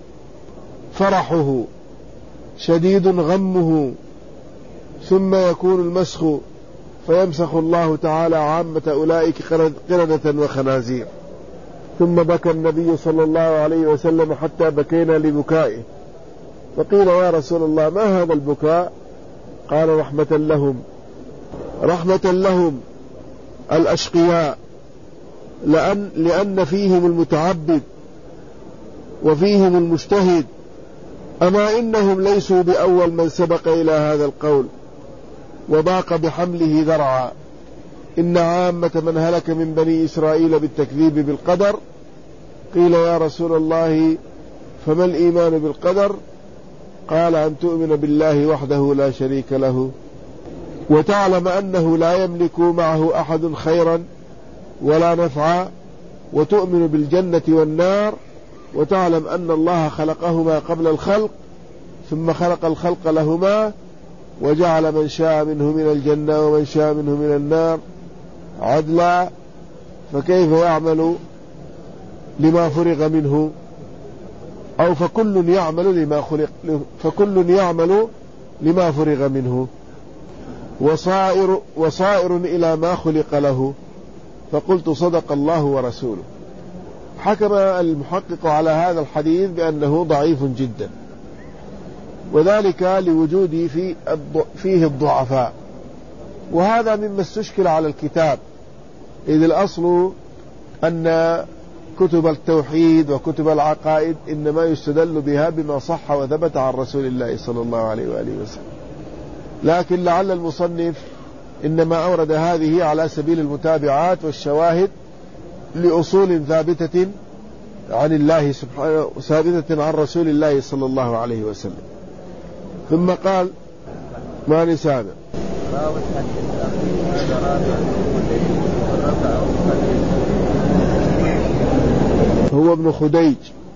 فرحه شديد غمه، ثم يكون المسخ فيمسخ الله تعالى عامة أولئك قردة وخنازير. ثم بكى النبي صلى الله عليه وسلم حتى بكينا لبكائه، فقيل يا رسول الله ما هذا البكاء؟ قال رحمة لهم رحمة لهم الأشقياء، لأن, لأن فيهم المتعبد وفيهم المجتهد، أما إنهم ليسوا بأول من سبق إلى هذا القول وضاق بحمله ذرعا. إن عامة من هلك من بني إسرائيل بالتكذيب بالقدر. قيل يا رسول الله فما الإيمان بالقدر؟ قال أن تؤمن بالله وحده لا شريك له وتعلم أنه لا يملك معه أحد خيرا ولا نفعا، وتؤمن بالجنة والنار، وتعلم أن الله خلقهما قبل الخلق ثم خلق الخلق لهما، وجعل من شاء منه من الجنة ومن شاء منه من النار عدلا، فكيف يعمل لما فرغ منه؟ أو فكل يعمل لما خلق فكل يعمل لما فرغ منه، وصائر, وصائر إلى ما خلق له. فقلت صدق الله ورسوله. حكم المحقق على هذا الحديث بأنه ضعيف جدا، وذلك لوجود في فيه الضعفاء، وهذا مما استشكل على الكتاب، إذ الأصل أن كتب التوحيد وكتب العقائد إنما يستدل بها بما صح وثبت عن رسول الله صلى الله عليه وآله وسلم، لكن لعل المصنف إنما أورد هذه على سبيل المتابعات والشواهد لأصول ثابتة عن الله سبحانه، ثابتة عن رسول الله صلى الله عليه وسلم. ثم قال ما نسانا هو ابن خديج،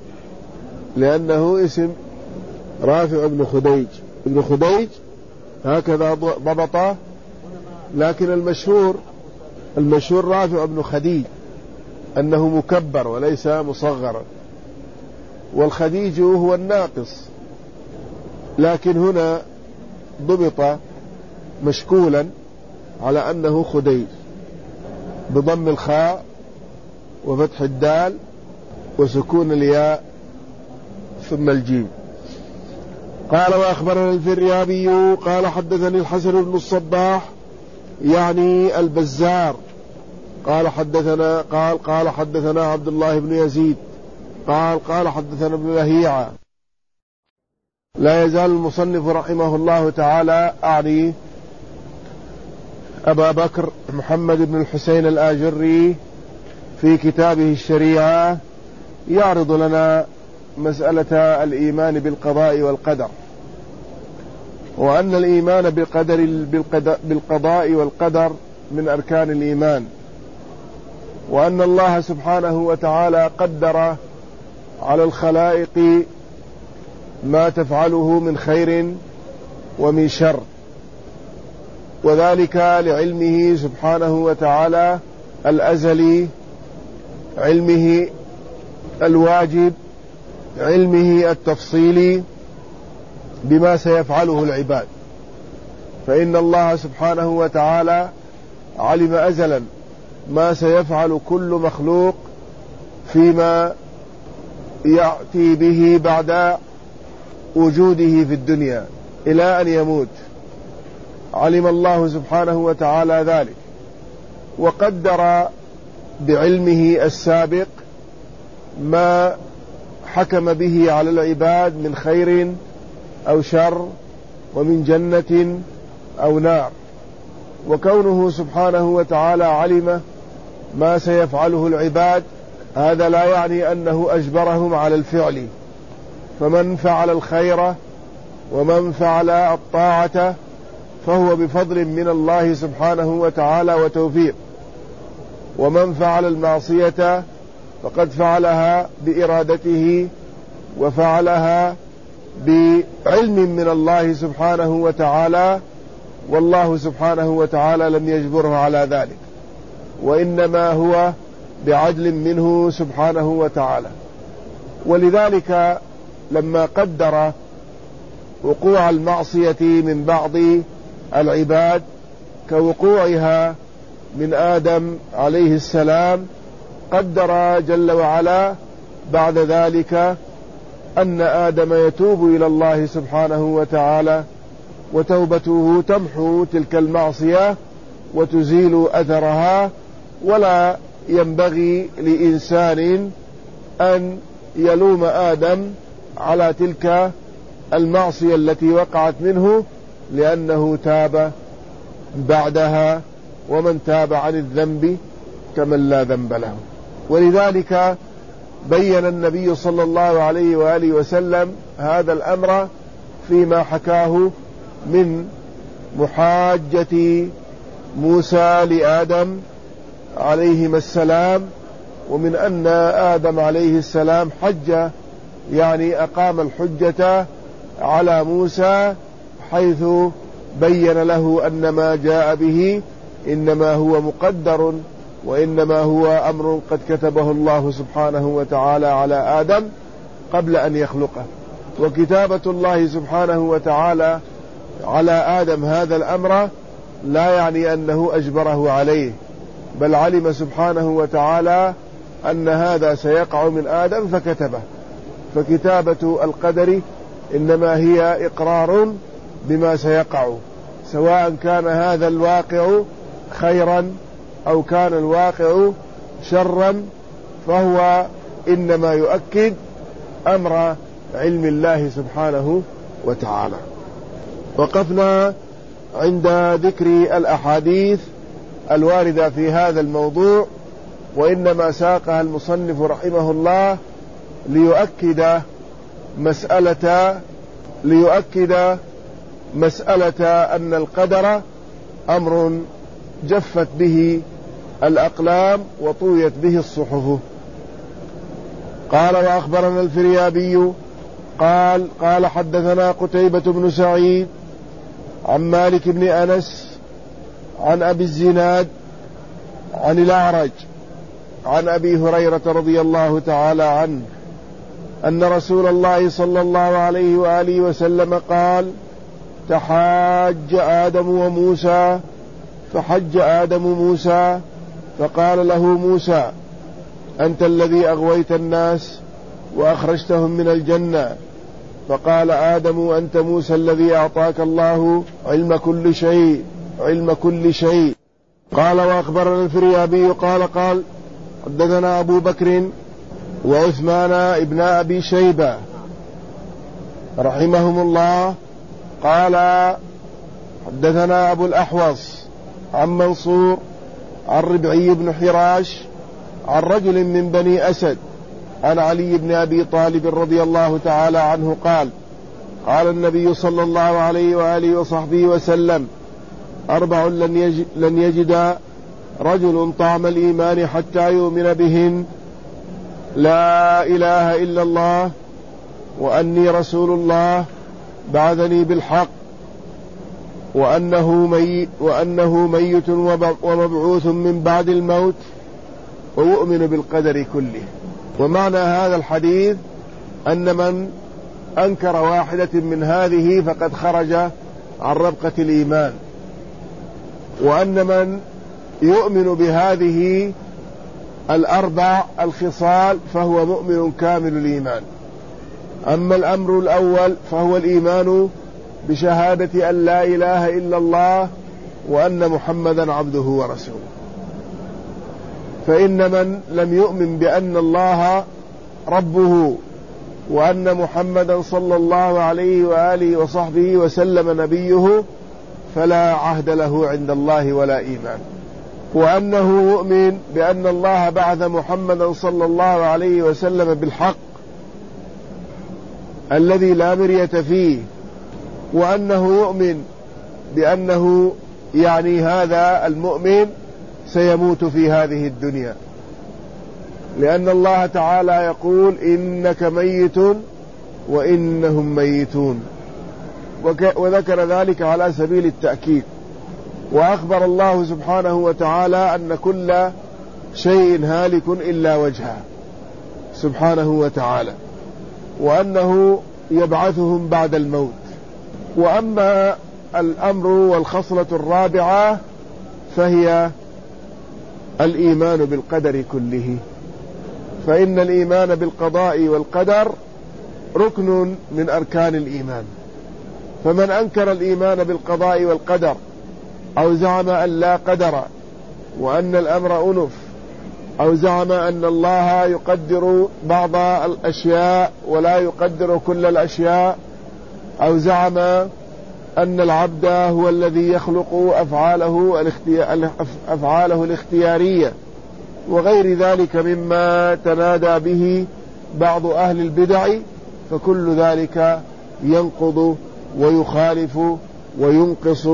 لأنه اسم رافع ابن خديج. ابن خديج هكذا ضبطه، لكن المشهور المشهور رافع ابن خديج، أنه مكبر وليس مصغرا، والخديج هو الناقص، لكن هنا ضبط مشكولا على أنه خديج بضم الخاء وفتح الدال وسكون الياء ثم الجيم. قال وأخبرنا الفريابي قال حدثني الحسن بن الصباح يعني البزار قال حدثنا قال قال حدثنا عبد الله بن يزيد قال قال حدثنا ابن لهيعة. لا يزال المصنف رحمه الله تعالى أعني أبا بكر محمد بن الحسين الآجري في كتابه الشريعة يعرض لنا مسألة الإيمان بالقضاء والقدر، وأن الإيمان بالقدر بالقضاء والقدر من أركان الإيمان، وأن الله سبحانه وتعالى قدر على الخلائق ما تفعله من خير ومن شر، وذلك لعلمه سبحانه وتعالى الأزلي، علمه الواجب، علمه التفصيلي بما سيفعله العباد. فإن الله سبحانه وتعالى علم أزلا ما سيفعل كل مخلوق فيما يأتي به بعد وجوده في الدنيا إلى أن يموت، علم الله سبحانه وتعالى ذلك، وقدر بعلمه السابق ما حكم به على العباد من خير أو شر، ومن جنة أو نار. وكونه سبحانه وتعالى علم ما سيفعله العباد هذا لا يعني أنه أجبرهم على الفعل، فمن فعل الخير ومن فعل الطاعة فهو بفضل من الله سبحانه وتعالى وتوفيق، ومن فعل المعصية فقد فعلها بإرادته وفعلها بعلم من الله سبحانه وتعالى، والله سبحانه وتعالى لم يجبره على ذلك، وإنما هو بعدل منه سبحانه وتعالى. ولذلك لما قدر وقوع المعصية من بعض العباد كوقوعها من آدم عليه السلام، قدر جل وعلا بعد ذلك أن آدم يتوب إلى الله سبحانه وتعالى، وتوبته تمحو تلك المعصية وتزيل أثرها، ولا ينبغي لإنسان أن يلوم آدم على تلك المعصية التي وقعت منه، لأنه تاب بعدها، ومن تاب عن الذنب كمن لا ذنب له. ولذلك بين النبي صلى الله عليه وآله وسلم هذا الأمر فيما حكاه من محاجة موسى لآدم عليهما السلام، ومن أن آدم عليه السلام حج، يعني أقام الحجة على موسى، حيث بين له أن ما جاء به إنما هو مقدر، وإنما هو أمر قد كتبه الله سبحانه وتعالى على آدم قبل أن يخلقه. وكتابة الله سبحانه وتعالى على آدم هذا الأمر لا يعني أنه أجبره عليه، بل علم سبحانه وتعالى أن هذا سيقع من آدم فكتبه. فكتابة القدر إنما هي إقرار بما سيقع، سواء كان هذا الواقع خيرا أو كان الواقع شرا، فهو إنما يؤكد أمر علم الله سبحانه وتعالى. وقفنا عند ذكر الأحاديث الواردة في هذا الموضوع، وإنما ساقها المصنف رحمه الله ليؤكد مسألة ليؤكد مسألة أن القدر أمر جفت به الأقلام وطويت به الصحف. قال: وأخبرنا الفريابي قال قال حدثنا قتيبة بن سعيد عن مالك بن أنس عن أبي الزناد عن الأعرج عن أبي هريرة رضي الله تعالى عنه أن رسول الله صلى الله عليه وآله وسلم قال: تحاج آدم وموسى، فحج آدم موسى فقال له موسى: أنت الذي أغويت الناس وأخرجتهم من الجنة. فقال آدم: أنت موسى الذي أعطاك الله علم كل شيء علم كل شيء. قال: وأخبرنا الفريابي قال قال حدثنا أبو بكر وعثمان ابن أبي شيبة رحمهم الله قال حدثنا أبو الأحوص عن منصور عن ربعي بن حراش عن رجل من بني أسد عن علي بن أبي طالب رضي الله تعالى عنه قال: قال النبي صلى الله عليه وآله وصحبه وسلم: أربع لن يجد, لن يجد رجل طعم الإيمان حتى يؤمن بهن: لا إله إلا الله، وأني رسول الله بعثني بالحق، وأنه ميت, وأنه ميت ومبعوث من بعد الموت، ويؤمن بالقدر كله. ومعنى هذا الحديث أن من أنكر واحدة من هذه فقد خرج عن ربقة الإيمان، وأن من يؤمن بهذه الأربع الخصال فهو مؤمن كامل الإيمان. أما الأمر الأول فهو الإيمان بشهادة أن لا إله إلا الله وأن محمدا عبده ورسوله. فإن من لم يؤمن بأن الله ربه وأن محمدا صلى الله عليه وآله وصحبه وسلم نبيه فلا عهد له عند الله ولا إيمان. وأنه يؤمن بأن الله بعث محمدا صلى الله عليه وسلم بالحق الذي لا مرية فيه، وأنه يؤمن بأنه يعني هذا المؤمن سيموت في هذه الدنيا، لأن الله تعالى يقول: إنك ميت وإنهم ميتون، وذكر ذلك على سبيل التأكيد. وأخبر الله سبحانه وتعالى أن كل شيء هالك إلا وجهه سبحانه وتعالى، وأنه يبعثهم بعد الموت. وأما الأمر والخصلة الرابعة فهي الإيمان بالقدر كله، فإن الإيمان بالقضاء والقدر ركن من أركان الإيمان. فمن أنكر الإيمان بالقضاء والقدر أو زعم أن لا قدر وأن الأمر أنف، أو زعم أن الله يقدر بعض الأشياء ولا يقدر كل الأشياء، أو زعم أن العبد هو الذي يخلق أفعاله, الاختيار أفعاله الاختيارية، وغير ذلك مما تنادى به بعض أهل البدع، فكل ذلك ينقض ويخالف وينقص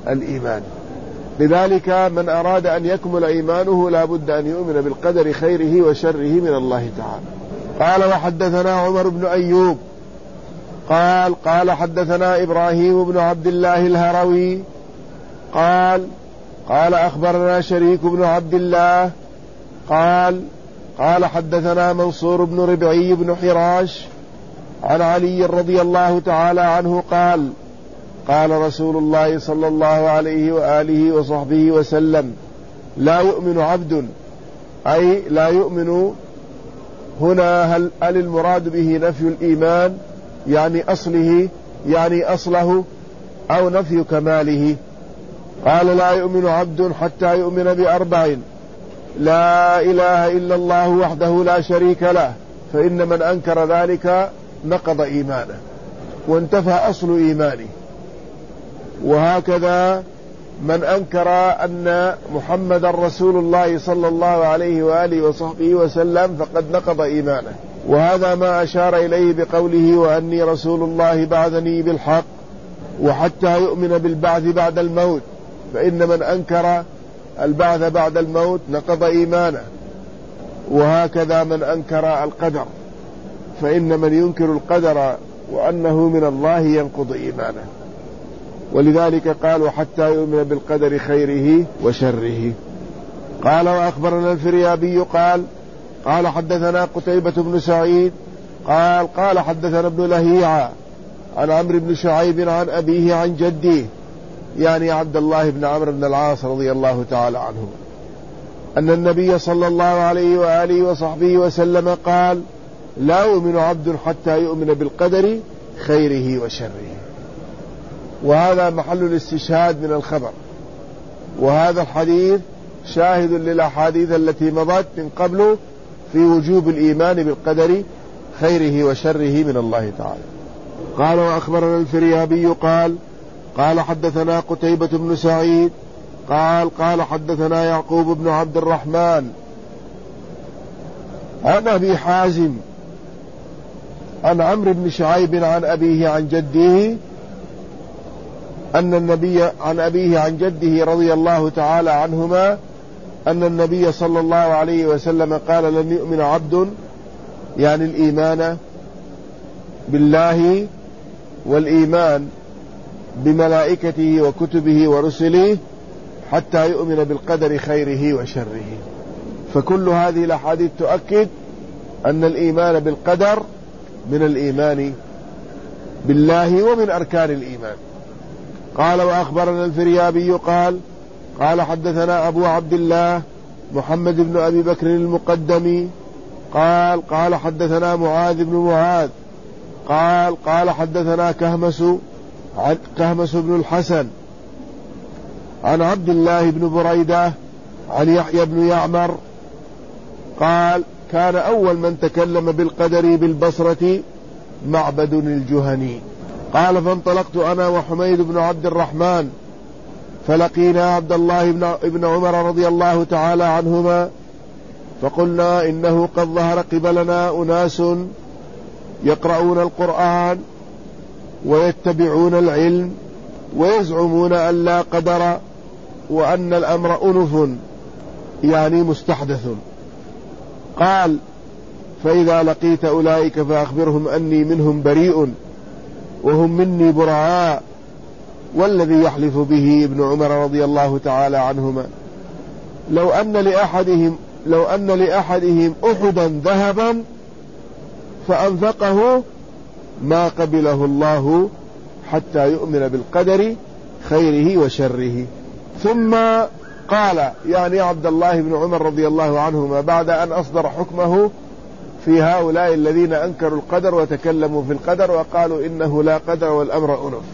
الإيمان. لذلك من أراد أن يكمل إيمانه لا بد أن يؤمن بالقدر خيره وشره من الله تعالى. قال وحدثنا عمر بن أيوب قال قال حدثنا إبراهيم بن عبد الله الهروي قال قال أخبرنا شريك بن عبد الله قال قال حدثنا منصور بن ربعي بن حراش عن علي رضي الله تعالى عنه قال قال رسول الله صلى الله عليه وآله وصحبه وسلم لا يؤمن عبد، أي لا يؤمن هنا هل, هل المراد به نفي الإيمان يعني أصله يعني أصله أو نفي كماله؟ قال لا يؤمن عبد حتى يؤمن بأربع: لا إله إلا الله وحده لا شريك له، فإن من أنكر ذلك نقض إيمانه وانتفى أصل إيمانه. وهكذا من أنكر أن محمد رسول الله صلى الله عليه وآله وصحبه وسلم فقد نقض إيمانه. وهذا ما أشار إليه بقوله وأني رسول الله بعثني بالحق، وحتى يؤمن بالبعث بعد الموت، فإن من أنكر البعث بعد الموت نقض إيمانه. وهكذا من أنكر القدر، فإن من ينكر القدر وأنه من الله ينقض إيمانه. ولذلك قال وحتى يؤمن بالقدر خيره وشره. قال وأخبرنا الفريابي قال قال حدثنا قتيبة بن سعيد قال قال حدثنا ابن لهيعة عن عمرو بن شعيب عن أبيه عن جده، يعني عبد الله بن عمرو بن العاص رضي الله تعالى عنه، أن النبي صلى الله عليه وآله وصحبه وسلم قال لا يؤمن عبد حتى يؤمن بالقدر خيره وشره. وهذا محل الاستشهاد من الخبر، وهذا الحديث شاهد للأحاديث التي مضت من قبل في وجوب الإيمان بالقدر خيره وشره من الله تعالى. قال وأخبرنا الفريابي قال قال حدثنا قتيبة بن سعيد قال قال حدثنا يعقوب بن عبد الرحمن عن أبي حازم عن عمرو بن شعيب عن أبيه عن جده أن النبي عن أبيه عن جده رضي الله تعالى عنهما أن النبي صلى الله عليه وسلم قال لن يؤمن عبد، يعني الإيمان بالله والإيمان بملائكته وكتبه ورسله، حتى يؤمن بالقدر خيره وشره. فكل هذه الأحاديث تؤكد أن الإيمان بالقدر من الإيمان بالله ومن أركان الإيمان. قال وأخبرنا الفريابي قال قال حدثنا أبو عبد الله محمد بن أبي بكر المقدمي قال قال حدثنا معاذ بن معاذ قال قال حدثنا كهمس عن كهمس بن الحسن عن عبد الله بن بريدة عن يحيى بن يعمر قال كان أول من تكلم بالقدر بالبصرة معبد الجهني. قال فانطلقت أنا وحميد بن عبد الرحمن فلقينا عبد الله بن عمر رضي الله تعالى عنهما فقلنا إنه قد ظهر قبلنا أناس يقرؤون القرآن ويتبعون العلم ويزعمون أن لا قدر وأن الأمر أنف، يعني مستحدث. قال فإذا لقيت أولئك فأخبرهم أني منهم بريء وهم مني براء، والذي يحلف به ابن عمر رضي الله تعالى عنهما لو أن لأحدهم لو أن لأحدهم أحدا ذهبا فأنفقه ما قبله الله حتى يؤمن بالقدر خيره وشره. ثم قال يعني عبد الله بن عمر رضي الله عنهما بعد أن أصدر حكمه في هؤلاء الذين أنكروا القدر وتكلموا في القدر وقالوا إنه لا قدر والأمر أنف،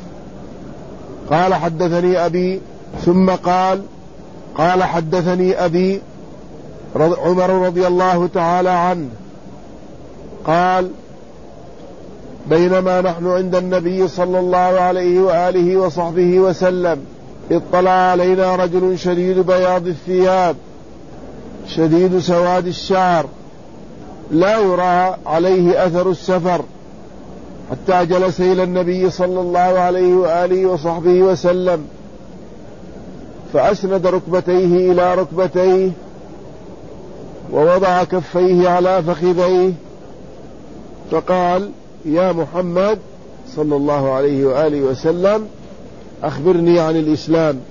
قال حدثني أبي ثم قال قال حدثني أبي عمر رضي الله تعالى عنه قال بينما نحن عند النبي صلى الله عليه وآله وصحبه وسلم اطلع علينا رجل شديد بياض الثياب شديد سواد الشعر لا يرى عليه أثر السفر، حتى جلس إلى النبي صلى الله عليه وآله وصحبه وسلم فأسند ركبتيه إلى ركبتيه ووضع كفيه على فخذيه فقال: يا محمد صلى الله عليه وآله وسلم أخبرني عن الإسلام.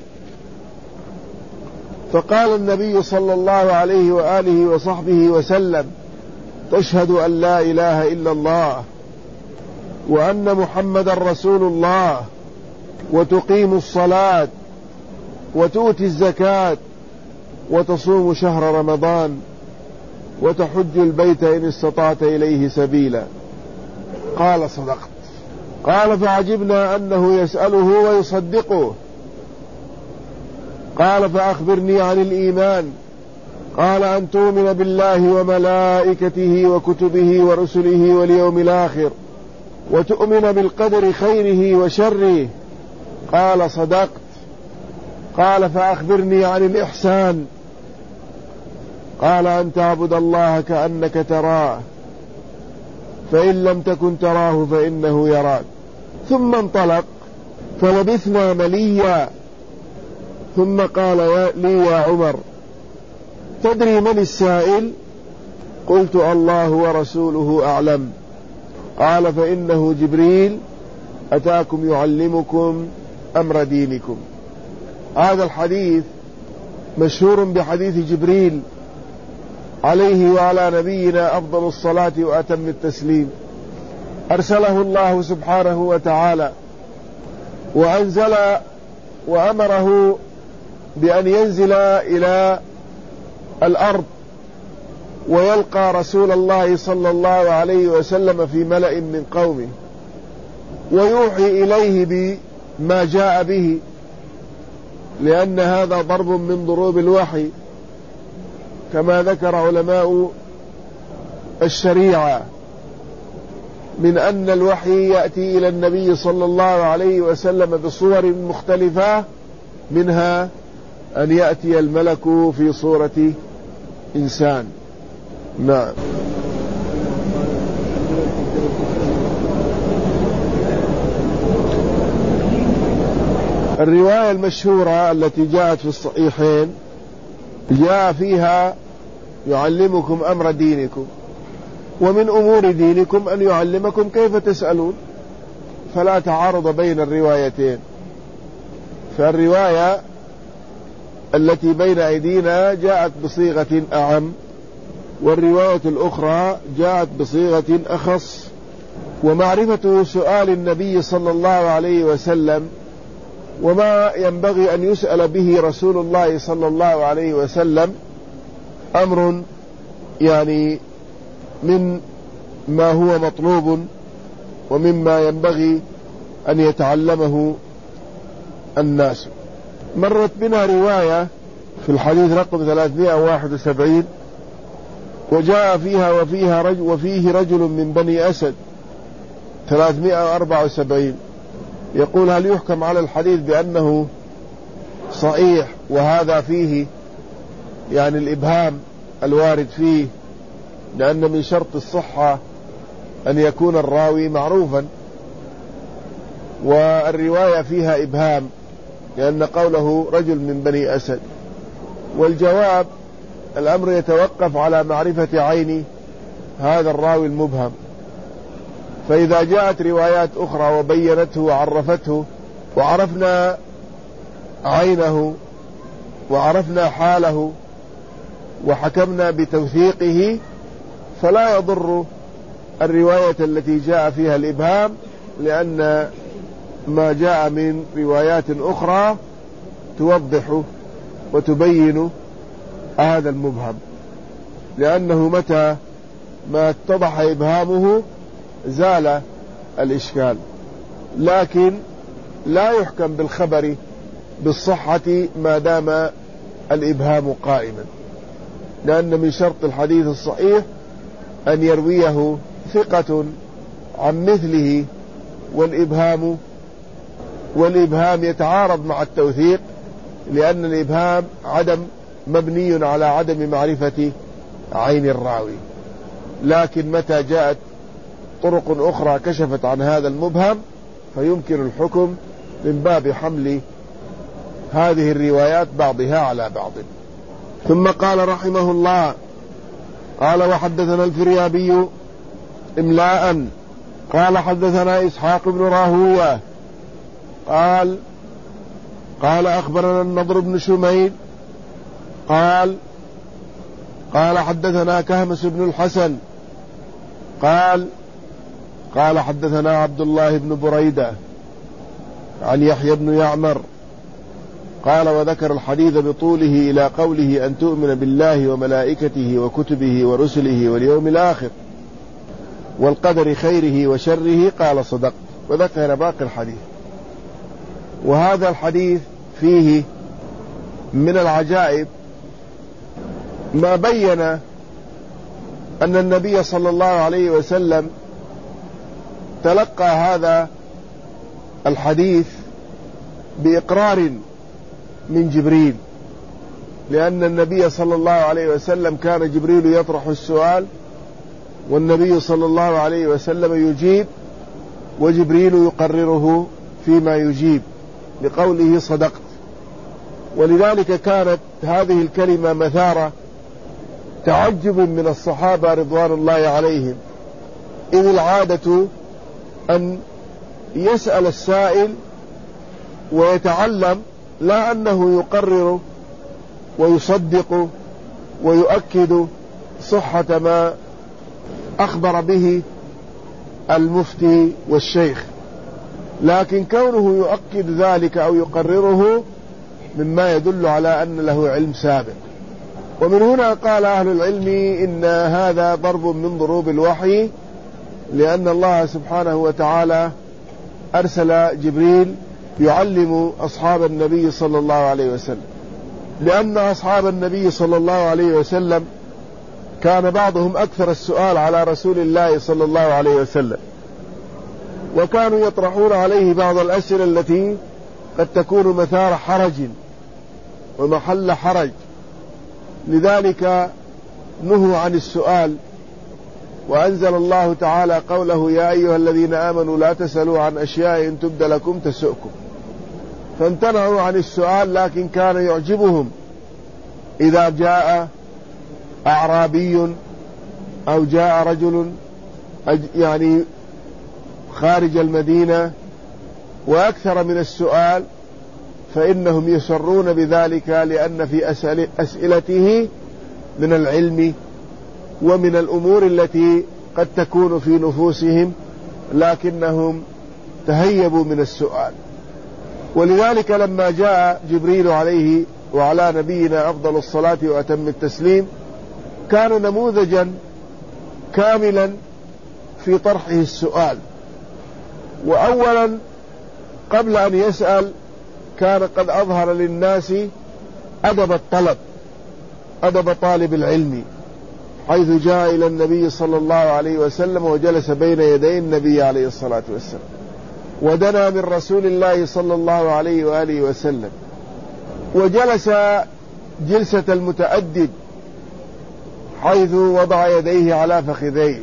فقال النبي صلى الله عليه وآله وصحبه وسلم: تشهد أن لا إله إلا الله وأن محمد رسول الله وتقيم الصلاة وتؤتي الزكاة وتصوم شهر رمضان وتحج البيت إن استطعت إليه سبيلا. قال: صدقت. قال: فعجبنا أنه يسأله ويصدقه. قال: فأخبرني عن الإيمان. قال: أن تؤمن بالله وملائكته وكتبه ورسله واليوم الآخر وتؤمن بالقدر خيره وشره. قال: صدقت. قال: فأخبرني عن الإحسان. قال: أن تعبد الله كأنك تراه فإن لم تكن تراه فإنه يراك. ثم انطلق فلبثنا مليا ثم قال لي: يا عمر تدري من السائل؟ قلت: الله ورسوله أعلم. قال: فإنه جبريل أتاكم يعلمكم أمر دينكم. هذا الحديث مشهور بحديث جبريل عليه وعلى نبينا أفضل الصلاة وأتم التسليم. أرسله الله سبحانه وتعالى وأنزل وأمره بأن ينزل إلى الأرض ويلقى رسول الله صلى الله عليه وسلم في ملأ من قومه ويوحي إليه بما جاء به، لأن هذا ضرب من ضروب الوحي كما ذكر علماء الشريعة، من أن الوحي يأتي إلى النبي صلى الله عليه وسلم بصور مختلفة، منها أن يأتي الملك في صورة إنسان. نعم. الرواية المشهورة التي جاءت في الصحيحين جاء فيها: يعلمكم أمر دينكم، ومن أمور دينكم أن يعلمكم كيف تسألون، فلا تعارض بين الروايتين. فالرواية التي بين أيدينا جاءت بصيغة أعم، والرواية الأخرى جاءت بصيغة أخص. ومعرفة سؤال النبي صلى الله عليه وسلم وما ينبغي أن يسأل به رسول الله صلى الله عليه وسلم أمر يعني من ما هو مطلوب ومما ينبغي أن يتعلمه الناس. مرت بنا رواية في الحديث رقم ثلاثمائة وواحد وسبعين وجاء فيها وفيها رجل وفيه رجل من بني أسد ثلاثمائة وأربعة وسبعين، يقول: هل يحكم على الحديث بأنه صحيح وهذا فيه يعني الإبهام الوارد فيه، لأن من شرط الصحة أن يكون الراوي معروفا، والرواية فيها إبهام لأن قوله رجل من بني أسد. والجواب: الأمر يتوقف على معرفة عين هذا الراوي المبهم، فإذا جاءت روايات أخرى وبينته وعرفته وعرفنا عينه وعرفنا حاله وحكمنا بتوثيقه فلا يضر الرواية التي جاء فيها الإبهام، لأن ما جاء من روايات أخرى توضح وتبين هذا المبهم، لأنه متى ما اتضح إبهامه زال الإشكال. لكن لا يحكم بالخبر بالصحة ما دام الإبهام قائما، لأن من شرط الحديث الصحيح أن يرويه ثقة عن مثله، والإبهام والإبهام يتعارض مع التوثيق، لأن الإبهام عدم مبني على عدم معرفة عين الراوي. لكن متى جاءت طرق أخرى كشفت عن هذا المبهم فيمكن الحكم من باب حمل هذه الروايات بعضها على بعض. ثم قال رحمه الله: قال وحدثنا الفريابي إملاء قال حدثنا إسحاق بن راهويه قال قال أخبرنا النضر بن شميل قال قال حدثنا كهمس بن الحسن قال قال حدثنا عبد الله بن بريدة عن يحيى بن يعمر قال وذكر الحديث بطوله إلى قوله أن تؤمن بالله وملائكته وكتبه ورسله واليوم الآخر والقدر خيره وشره. قال صدقت، وذكر باقي الحديث. وهذا الحديث فيه من العجائب ما بين أن النبي صلى الله عليه وسلم تلقى هذا الحديث بإقرار من جبريل، لأن النبي صلى الله عليه وسلم كان جبريل يطرح السؤال والنبي صلى الله عليه وسلم يجيب وجبريل يقرره فيما يجيب لقوله صدقت. ولذلك كانت هذه الكلمة مثارة تعجب من الصحابة رضوان الله عليهم، إذ العادة أن يسأل السائل ويتعلم، لا أنه يقرر ويصدق ويؤكد صحة ما أخبر به المفتي والشيخ، لكن كونه يؤكد ذلك أو يقرره مما يدل على أن له علم سابق. ومن هنا قال أهل العلم إن هذا ضرب من ضروب الوحي، لأن الله سبحانه وتعالى أرسل جبريل يعلم أصحاب النبي صلى الله عليه وسلم، لأن أصحاب النبي صلى الله عليه وسلم كان بعضهم أكثر السؤال على رسول الله صلى الله عليه وسلم، وكانوا يطرحون عليه بعض الأسئلة التي قد تكون مثار حرج ومحل حرج، لذلك نهوا عن السؤال. وأنزل الله تعالى قوله يا أيها الذين آمنوا لا تسألوا عن أشياء إن تبد لكم تسؤكم، فامتنعوا عن السؤال. لكن كان يعجبهم إذا جاء أعرابي أو جاء رجل يعني خارج المدينة وأكثر من السؤال، فإنهم يسرون بذلك، لأن في أسئلته من العلم ومن الأمور التي قد تكون في نفوسهم، لكنهم تهيبوا من السؤال. ولذلك لما جاء جبريل عليه وعلى نبينا أفضل الصلاة وأتم التسليم كان نموذجا كاملا في طرحه السؤال. وأولا قبل أن يسأل كان قد أظهر للناس أدب الطلب، أدب طالب العلم، حيث جاء إلى النبي صلى الله عليه وسلم وجلس بين يدي النبي عليه الصلاة والسلام، ودنا من رسول الله صلى الله عليه وآله وسلم، وجلس جلسة المتأدب حيث وضع يديه على فخذيه،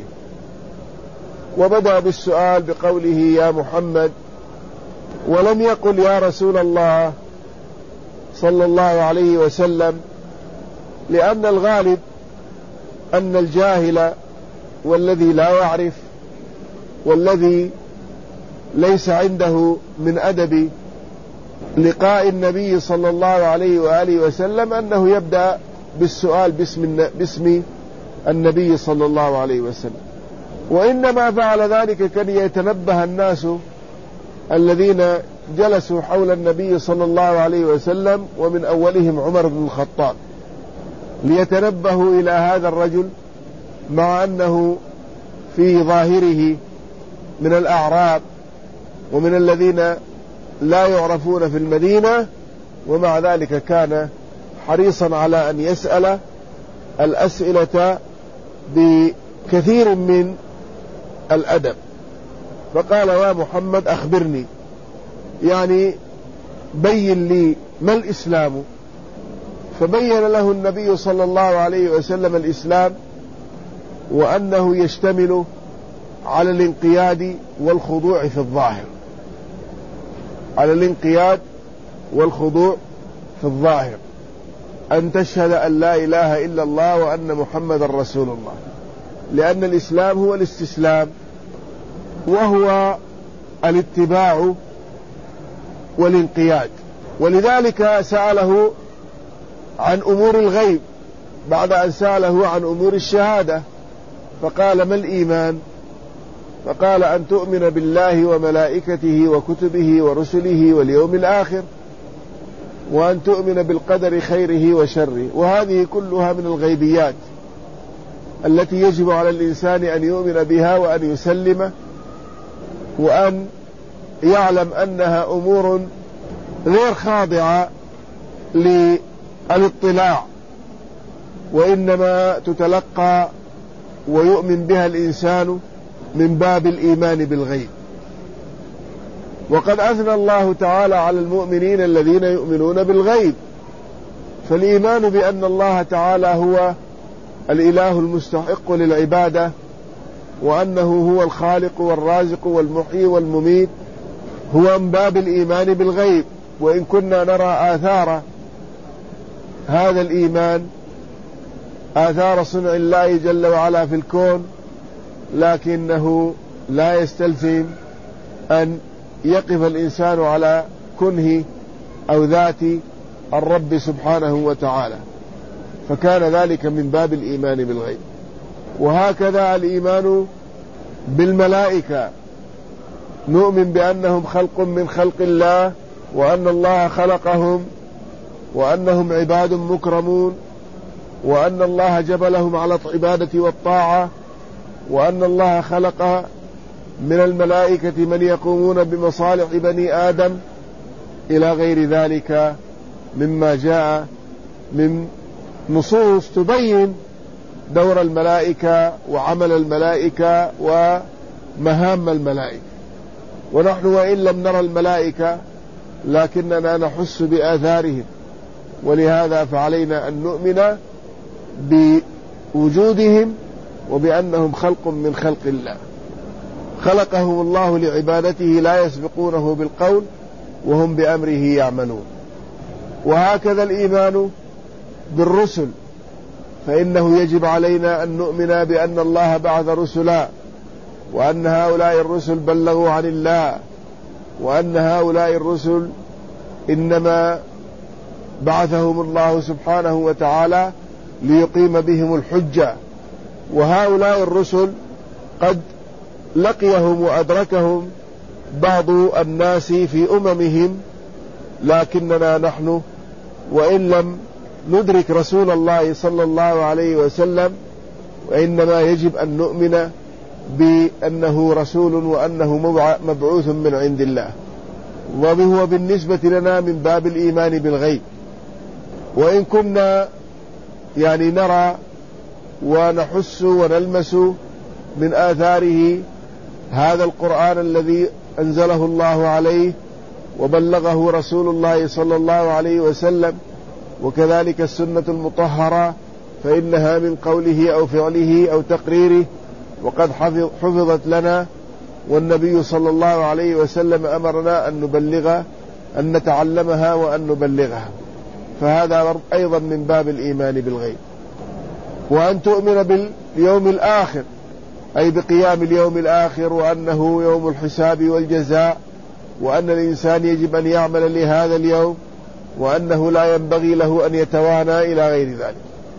وبدأ بالسؤال بقوله يا محمد، ولم يقل يا رسول الله صلى الله عليه وسلم، لأن الغالب أن الجاهل والذي لا يعرف والذي ليس عنده من أدب لقاء النبي صلى الله عليه وآله وسلم أنه يبدأ بالسؤال باسم, باسم النبي صلى الله عليه وسلم، وإنما فعل ذلك كي يتنبه الناس الذين جلسوا حول النبي صلى الله عليه وسلم، ومن أولهم عمر بن الخطاب، ليتنبهوا إلى هذا الرجل مع أنه في ظاهره من الأعراب ومن الذين لا يعرفون في المدينة، ومع ذلك كان حريصا على أن يسأل الأسئلة بكثير من الأدب. فقال يا محمد أخبرني، يعني بين لي ما الإسلام. فبين له النبي صلى الله عليه وسلم الإسلام، وأنه يشتمل على الانقياد والخضوع في الظاهر، على الانقياد والخضوع في الظاهر أن تشهد أن لا إله إلا الله وأن محمد رسول الله، لأن الإسلام هو الاستسلام وهو الاتباع والانقياد. ولذلك سأله عن أمور الغيب بعد أن سأله عن أمور الشهادة، فقال: ما الإيمان؟ فقال: أن تؤمن بالله وملائكته وكتبه ورسله واليوم الآخر، وأن تؤمن بالقدر خيره وشره. وهذه كلها من الغيبيات التي يجب على الإنسان أن يؤمن بها وأن يسلم، وأن يعلم أنها أمور غير خاضعة للاطلاع، وإنما تتلقى ويؤمن بها الإنسان من باب الإيمان بالغيب. وقد أثنى الله تعالى على المؤمنين الذين يؤمنون بالغيب، فالإيمان بأن الله تعالى هو الإله المستحق للعبادة، وأنه هو الخالق والرازق والمحيي والمميت، هو من باب الإيمان بالغيب. وإن كنا نرى آثار هذا الإيمان، آثار صنع الله جل وعلا في الكون، لكنه لا يستلزم أن يقف الإنسان على كنه أو ذات الرب سبحانه وتعالى، فكان ذلك من باب الإيمان بالغيب. وهكذا الإيمان بالملائكة، نؤمن بأنهم خلق من خلق الله، وأن الله خلقهم، وأنهم عباد مكرمون، وأن الله جبلهم على العبادة والطاعة، وأن الله خلق من الملائكة من يقومون بمصالح بني آدم، إلى غير ذلك مما جاء من نصوص تبين دور الملائكة وعمل الملائكة ومهام الملائكة. ونحن وإن لم نرى الملائكة لكننا نحس بآثارهم، ولهذا فعلينا أن نؤمن بوجودهم وبأنهم خلق من خلق الله، خلقهم الله لعبادته لا يسبقونه بالقول وهم بأمره يعملون. وهكذا الإيمان بالرسل، فإنه يجب علينا أن نؤمن بأن الله بعث رسلا، وأن هؤلاء الرسل بلغوا عن الله، وأن هؤلاء الرسل إنما بعثهم الله سبحانه وتعالى ليقيم بهم الحجة. وهؤلاء الرسل قد لقيهم وأدركهم بعض الناس في أممهم، لكننا نحن وإن لم ندرك رسول الله صلى الله عليه وسلم، وإنما يجب أن نؤمن بأنه رسول وأنه مبعوث من عند الله، وهو بالنسبة لنا من باب الإيمان بالغيب. وإن كنا يعني نرى ونحس ونلمس من آثاره هذا القرآن الذي أنزله الله عليه وبلغه رسول الله صلى الله عليه وسلم، وكذلك السنة المطهرة، فإنها من قوله أو فعله أو تقريره، وقد حفظت لنا، والنبي صلى الله عليه وسلم أمرنا أن نبلغ أن نتعلمها وأن نبلغها، فهذا أيضا من باب الإيمان بالغيب. وأن تؤمن باليوم الآخر، أي بقيام اليوم الآخر، وأنه يوم الحساب والجزاء، وأن الإنسان يجب أن يعمل لهذا اليوم، وأنه لا ينبغي له أن يتوانى إلى غير ذلك.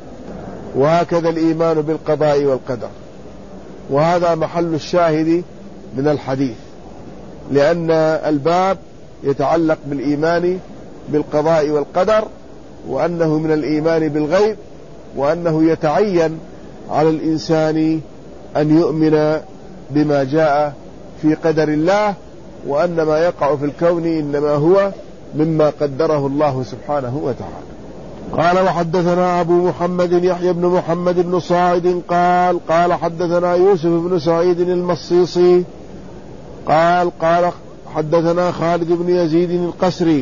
وهكذا الإيمان بالقضاء والقدر، وهذا محل الشاهد من الحديث، لأن الباب يتعلق بالإيمان بالقضاء والقدر، وأنه من الإيمان بالغيب، وأنه يتعين على الإنسان أن يؤمن بما جاء في قدر الله، وأن ما يقع في الكون إنما هو مما قدره الله سبحانه وتعالى. قال: وحدثنا أبو محمد يحيى بن محمد بن صاعد قال قال حدثنا يوسف بن سعيد المصيصي قال قال حدثنا خالد بن يزيد القسري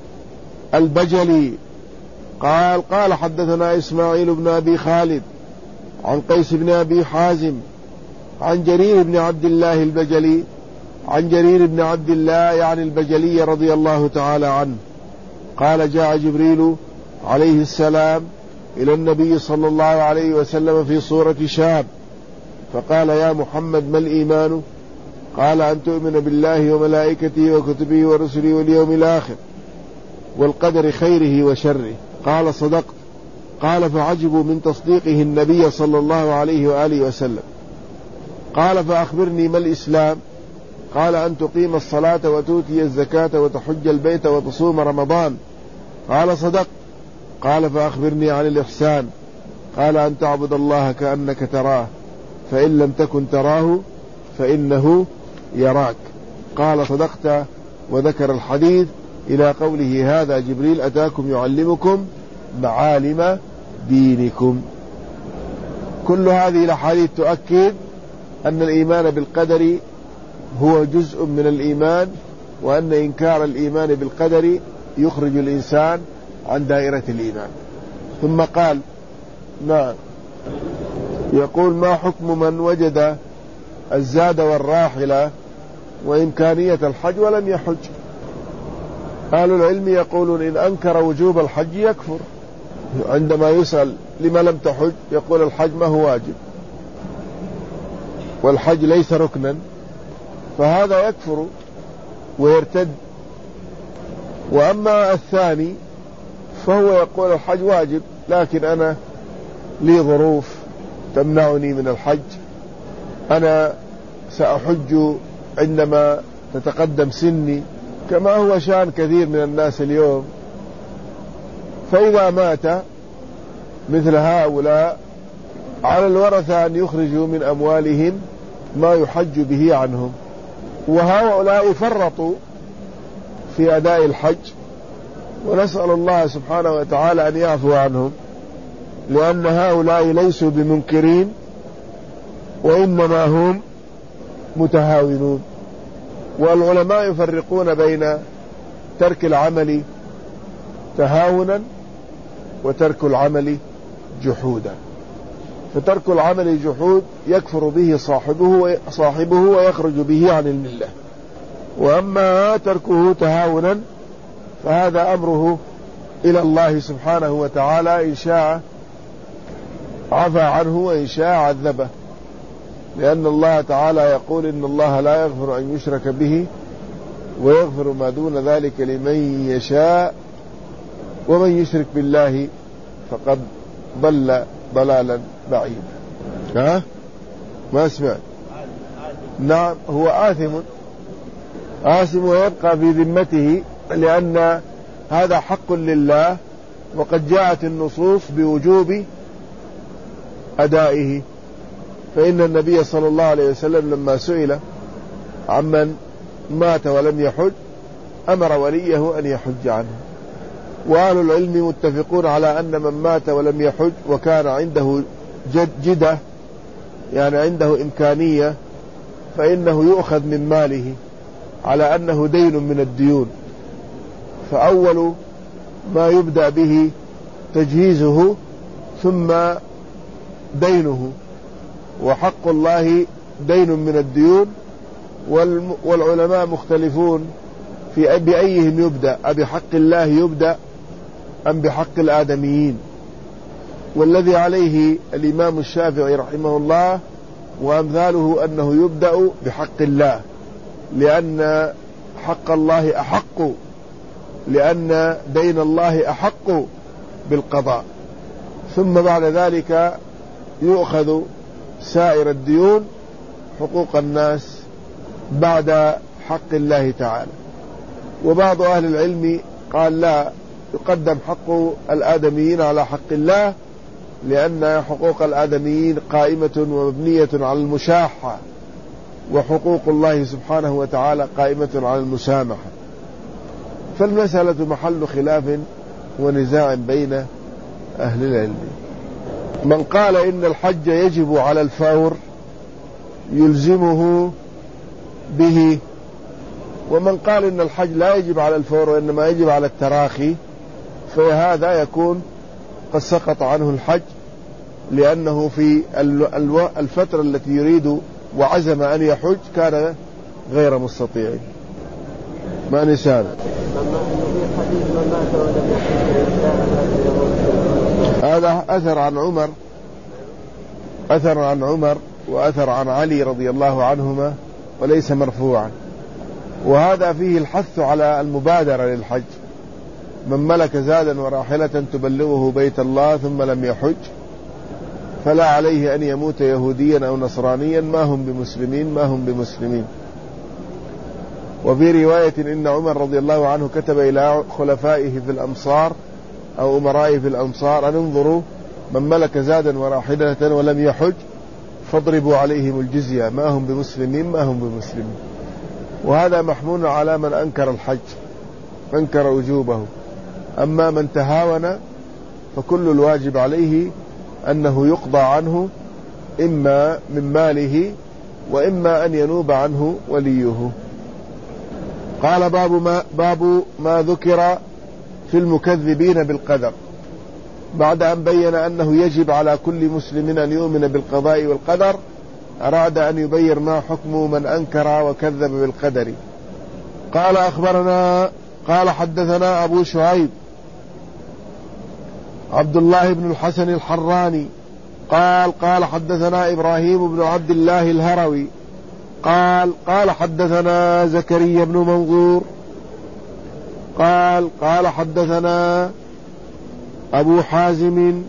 البجلي قال قال حدثنا إسماعيل بن أبي خالد عن قيس بن أبي حازم عن جرير بن عبد الله البجلي عن جرير بن عبد الله يعني البجلي رضي الله تعالى عنه قال جاء جبريل عليه السلام إلى النبي صلى الله عليه وسلم في صورة شاب فقال يا محمد ما الإيمان؟ قال أن تؤمن بالله وملائكته وكتبه ورسله واليوم الآخر والقدر خيره وشره. قال صدقت. قال فعجبوا من تصديقه النبي صلى الله عليه وآله وسلم. قال فأخبرني ما الإسلام؟ قال أن تقيم الصلاة وتؤتي الزكاة وتحج البيت وتصوم رمضان. قال صدقت. قال فأخبرني عن الإحسان؟ قال أن تعبد الله كأنك تراه فإن لم تكن تراه فإنه يراك. قال صدقت، وذكر الحديث إلى قوله هذا جبريل أتاكم يعلمكم معالم دينكم. كل هذه الأحاديث تؤكد أن الإيمان بالقدر هو جزء من الإيمان، وأن إنكار الإيمان بالقدر يخرج الإنسان عن دائرة الإيمان. ثم قال نعم يقول ما حكم من وجد الزاد والراحلة وإمكانية الحج ولم يحج؟ أهل العلم يقولون إن أنكر وجوب الحج يكفر. عندما يسأل لما لم تحج يقول الحج ما هو واجب والحج ليس ركنا، فهذا يكفر ويرتد. وأما الثاني فهو يقول الحج واجب لكن أنا لي ظروف تمنعني من الحج، أنا سأحج عندما تتقدم سني، كما هو شأن كثير من الناس اليوم. فإذا مات مثل هؤلاء على الورثة أن يخرجوا من أموالهم ما يحج به عنهم، وهؤلاء فرطوا في أداء الحج، ونسأل الله سبحانه وتعالى أن يعفو عنهم، لأن هؤلاء ليسوا بمنكرين وإنما هم متهاونون. والعلماء يفرقون بين ترك العمل تهاونا وترك العمل جحودا. فترك العمل جحود يكفر به صاحبه صاحبه ويخرج به عن الملة، وأما تركه تهاونا فهذا أمره إلى الله سبحانه وتعالى، إن شاء عفى عنه وإن شاء عذبه، لأن الله تعالى يقول إن الله لا يغفر أن يشرك به ويغفر ما دون ذلك لمن يشاء ومن يشرك بالله فقد ضل ضلالا بعيدا. ها ما سمعت؟ نعم هو آثم آثم ويبقى في ذمته، لأن هذا حق لله، وقد جاءت النصوص بوجوب أدائه. فإن النبي صلى الله عليه وسلم لما سئل عمن مات ولم يحج أمر وليه أن يحج عنه. وأهل العلم متفقون على أن من مات ولم يحج وكان عنده جد جدة، يعني عنده إمكانية، فإنه يؤخذ من ماله على أنه دين من الديون. فأول ما يبدأ به تجهيزه ثم دينه، وحق الله دين من الديون. والعلماء مختلفون في بأيهم يبدأ، أبحق الله يبدأ أم بحق الآدميين؟ والذي عليه الإمام الشافعي رحمه الله وأمثاله أنه يبدأ بحق الله، لأن حق الله أحق، لأن دين الله أحق بالقضاء. ثم بعد ذلك يؤخذ سائر الديون حقوق الناس بعد حق الله تعالى. وبعض أهل العلم قال لا، يقدم حق الآدميين على حق الله، لأن حقوق الآدميين قائمة ومبنية على المشاحة، وحقوق الله سبحانه وتعالى قائمة على المسامحة. فالمسألة محل خلاف ونزاع بين أهل العلم. من قال إن الحج يجب على الفور يلزمه به، ومن قال إن الحج لا يجب على الفور وإنما يجب على التراخي، فهذا يكون قد سقط عنه الحج، لأنه في الفترة التي يريد وعزم أن يحج كان غير مستطيع. ما نسان. هذا أثر عن عمر، أثر عن عمر وأثر عن علي رضي الله عنهما، وليس مرفوعا. وهذا فيه الحث على المبادرة للحج. من ملك زادا وراحلة تبلغه بيت الله ثم لم يحج فلا عليه أن يموت يهوديا أو نصرانيا ما هم بمسلمين ما هم بمسلمين. وفي رواية إن عمر رضي الله عنه كتب إلى خلفائه في الأمصار أو أمرائه في الأمصار أن انظروا من ملك زادا وراحلة ولم يحج فاضربوا عليهم الجزية ما هم بمسلمين ما هم بمسلمين. وهذا محمول على من أنكر الحج، أنكر وجوبه. أما من تهاون فكل الواجب عليه أنه يقضى عنه إما من ماله وإما أن ينوب عنه وليه. قال باب ما, باب ما ذكر في المكذبين بالقدر. بعد أن بين أنه يجب على كل مسلم أن يؤمن بالقضاء والقدر أراد أن يبين ما حكم من أنكر وكذب بالقدر. قال أخبرنا قال حدثنا أبو شعيب عبد الله بن الحسن الحراني قال قال حدثنا إبراهيم بن عبد الله الهروي قال قال حدثنا زكريا بن منظور قال قال حدثنا أبو حازم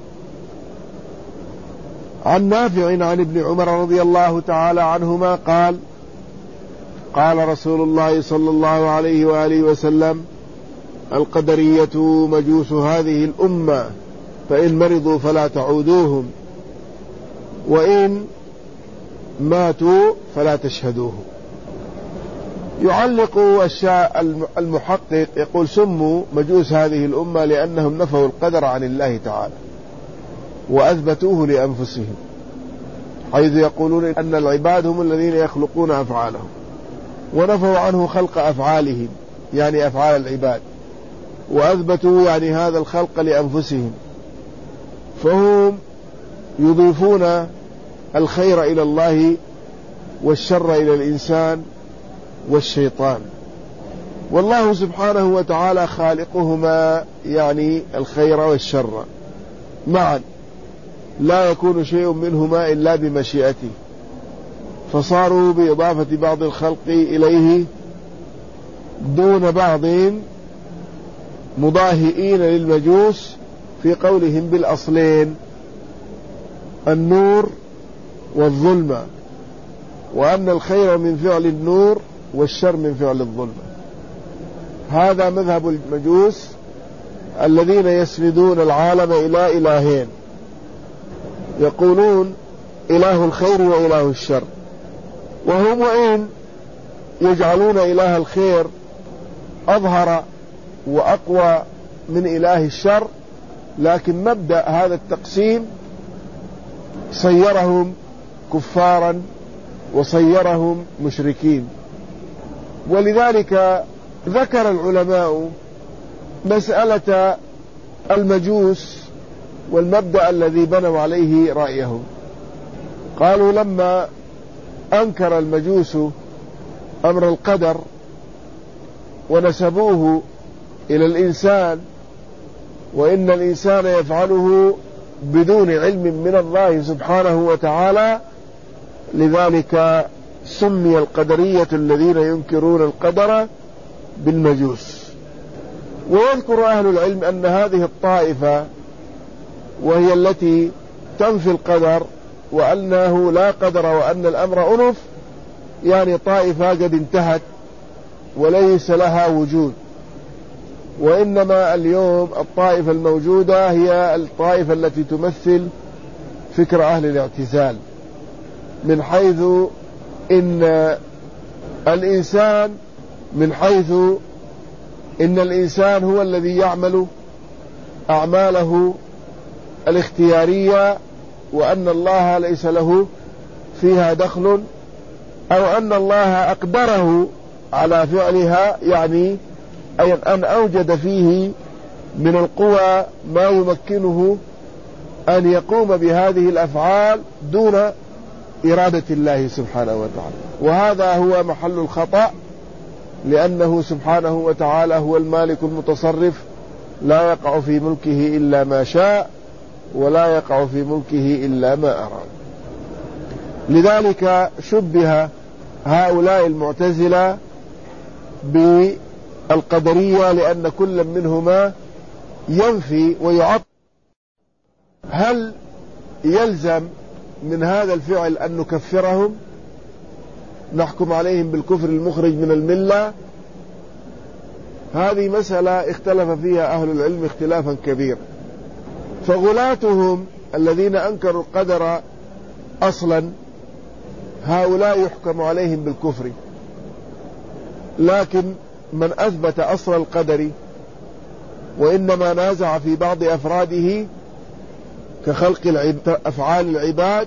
عن نافع عن ابن عمر رضي الله تعالى عنهما قال قال رسول الله صلى الله عليه وآله وسلم القدرية مجوس هذه الأمة فإن مرضوا فلا تعودوهم وإن ماتوا فلا تشهدوهم. يعلق المحقق يقول سموا مجوس هذه الأمة لأنهم نفوا القدر عن الله تعالى وأثبتوه لأنفسهم، حيث يقولون أن العباد هم الذين يخلقون أفعالهم ونفوا عنه خلق أفعالهم يعني أفعال العباد، وأثبتوا يعني هذا الخلق لأنفسهم، فهم يضيفون الخير إلى الله والشر إلى الإنسان والشيطان، والله سبحانه وتعالى خالقهما يعني الخير والشر معا، لا يكون شيء منهما إلا بمشيئته، فصاروا بإضافة بعض الخلق إليه دون بعض مضاهئين للمجوس في قولهم بالأصلين النور والظلمة، وأن الخير من فعل النور والشر من فعل الظلمة. هذا مذهب المجوس الذين يسندون العالم إلى إلهين، يقولون إله الخير وإله الشر، وهم وإن يجعلون إله الخير أظهر وأقوى من إله الشر، لكن مبدأ هذا التقسيم صيرهم كفارا وصيرهم مشركين. ولذلك ذكر العلماء مسألة المجوس والمبدأ الذي بنوا عليه رأيهم. قالوا لما أنكر المجوس أمر القدر ونسبوه إلى الإنسان وإن الإنسان يفعله بدون علم من الله سبحانه وتعالى، لذلك سمي القدرية الذين ينكرون القدر بالمجوس. ويذكر أهل العلم أن هذه الطائفة وهي التي تنفي القدر وأنه لا قدر وأن الأمر أنف، يعني طائفة قد انتهت وليس لها وجود، وإنما اليوم الطائفة الموجودة هي الطائفة التي تمثل فكر أهل الاعتزال، من حيث إن الإنسان من حيث إن الإنسان هو الذي يعمل أعماله الاختيارية، وأن الله ليس له فيها دخل، أو أن الله أقدره على فعلها، يعني أي أن أوجد فيه من القوى ما يمكنه أن يقوم بهذه الأفعال دون إرادة الله سبحانه وتعالى. وهذا هو محل الخطأ لأنه سبحانه وتعالى هو المالك المتصرف، لا يقع في ملكه إلا ما شاء، ولا يقع في ملكه إلا ما أراد. لذلك شبه هؤلاء المعتزلة بالقدرية، لأن كل منهما ينفي ويعطل. هل يلزم من هذا الفعل أن نكفرهم، نحكم عليهم بالكفر المخرج من الملة؟ هذه مسألة اختلف فيها أهل العلم اختلافا كبيرا. فغلاتهم الذين أنكروا القدر أصلا هؤلاء يحكم عليهم بالكفر، لكن من أثبت أصل القدر وإنما نازع في بعض أفراده كخلق أفعال العباد،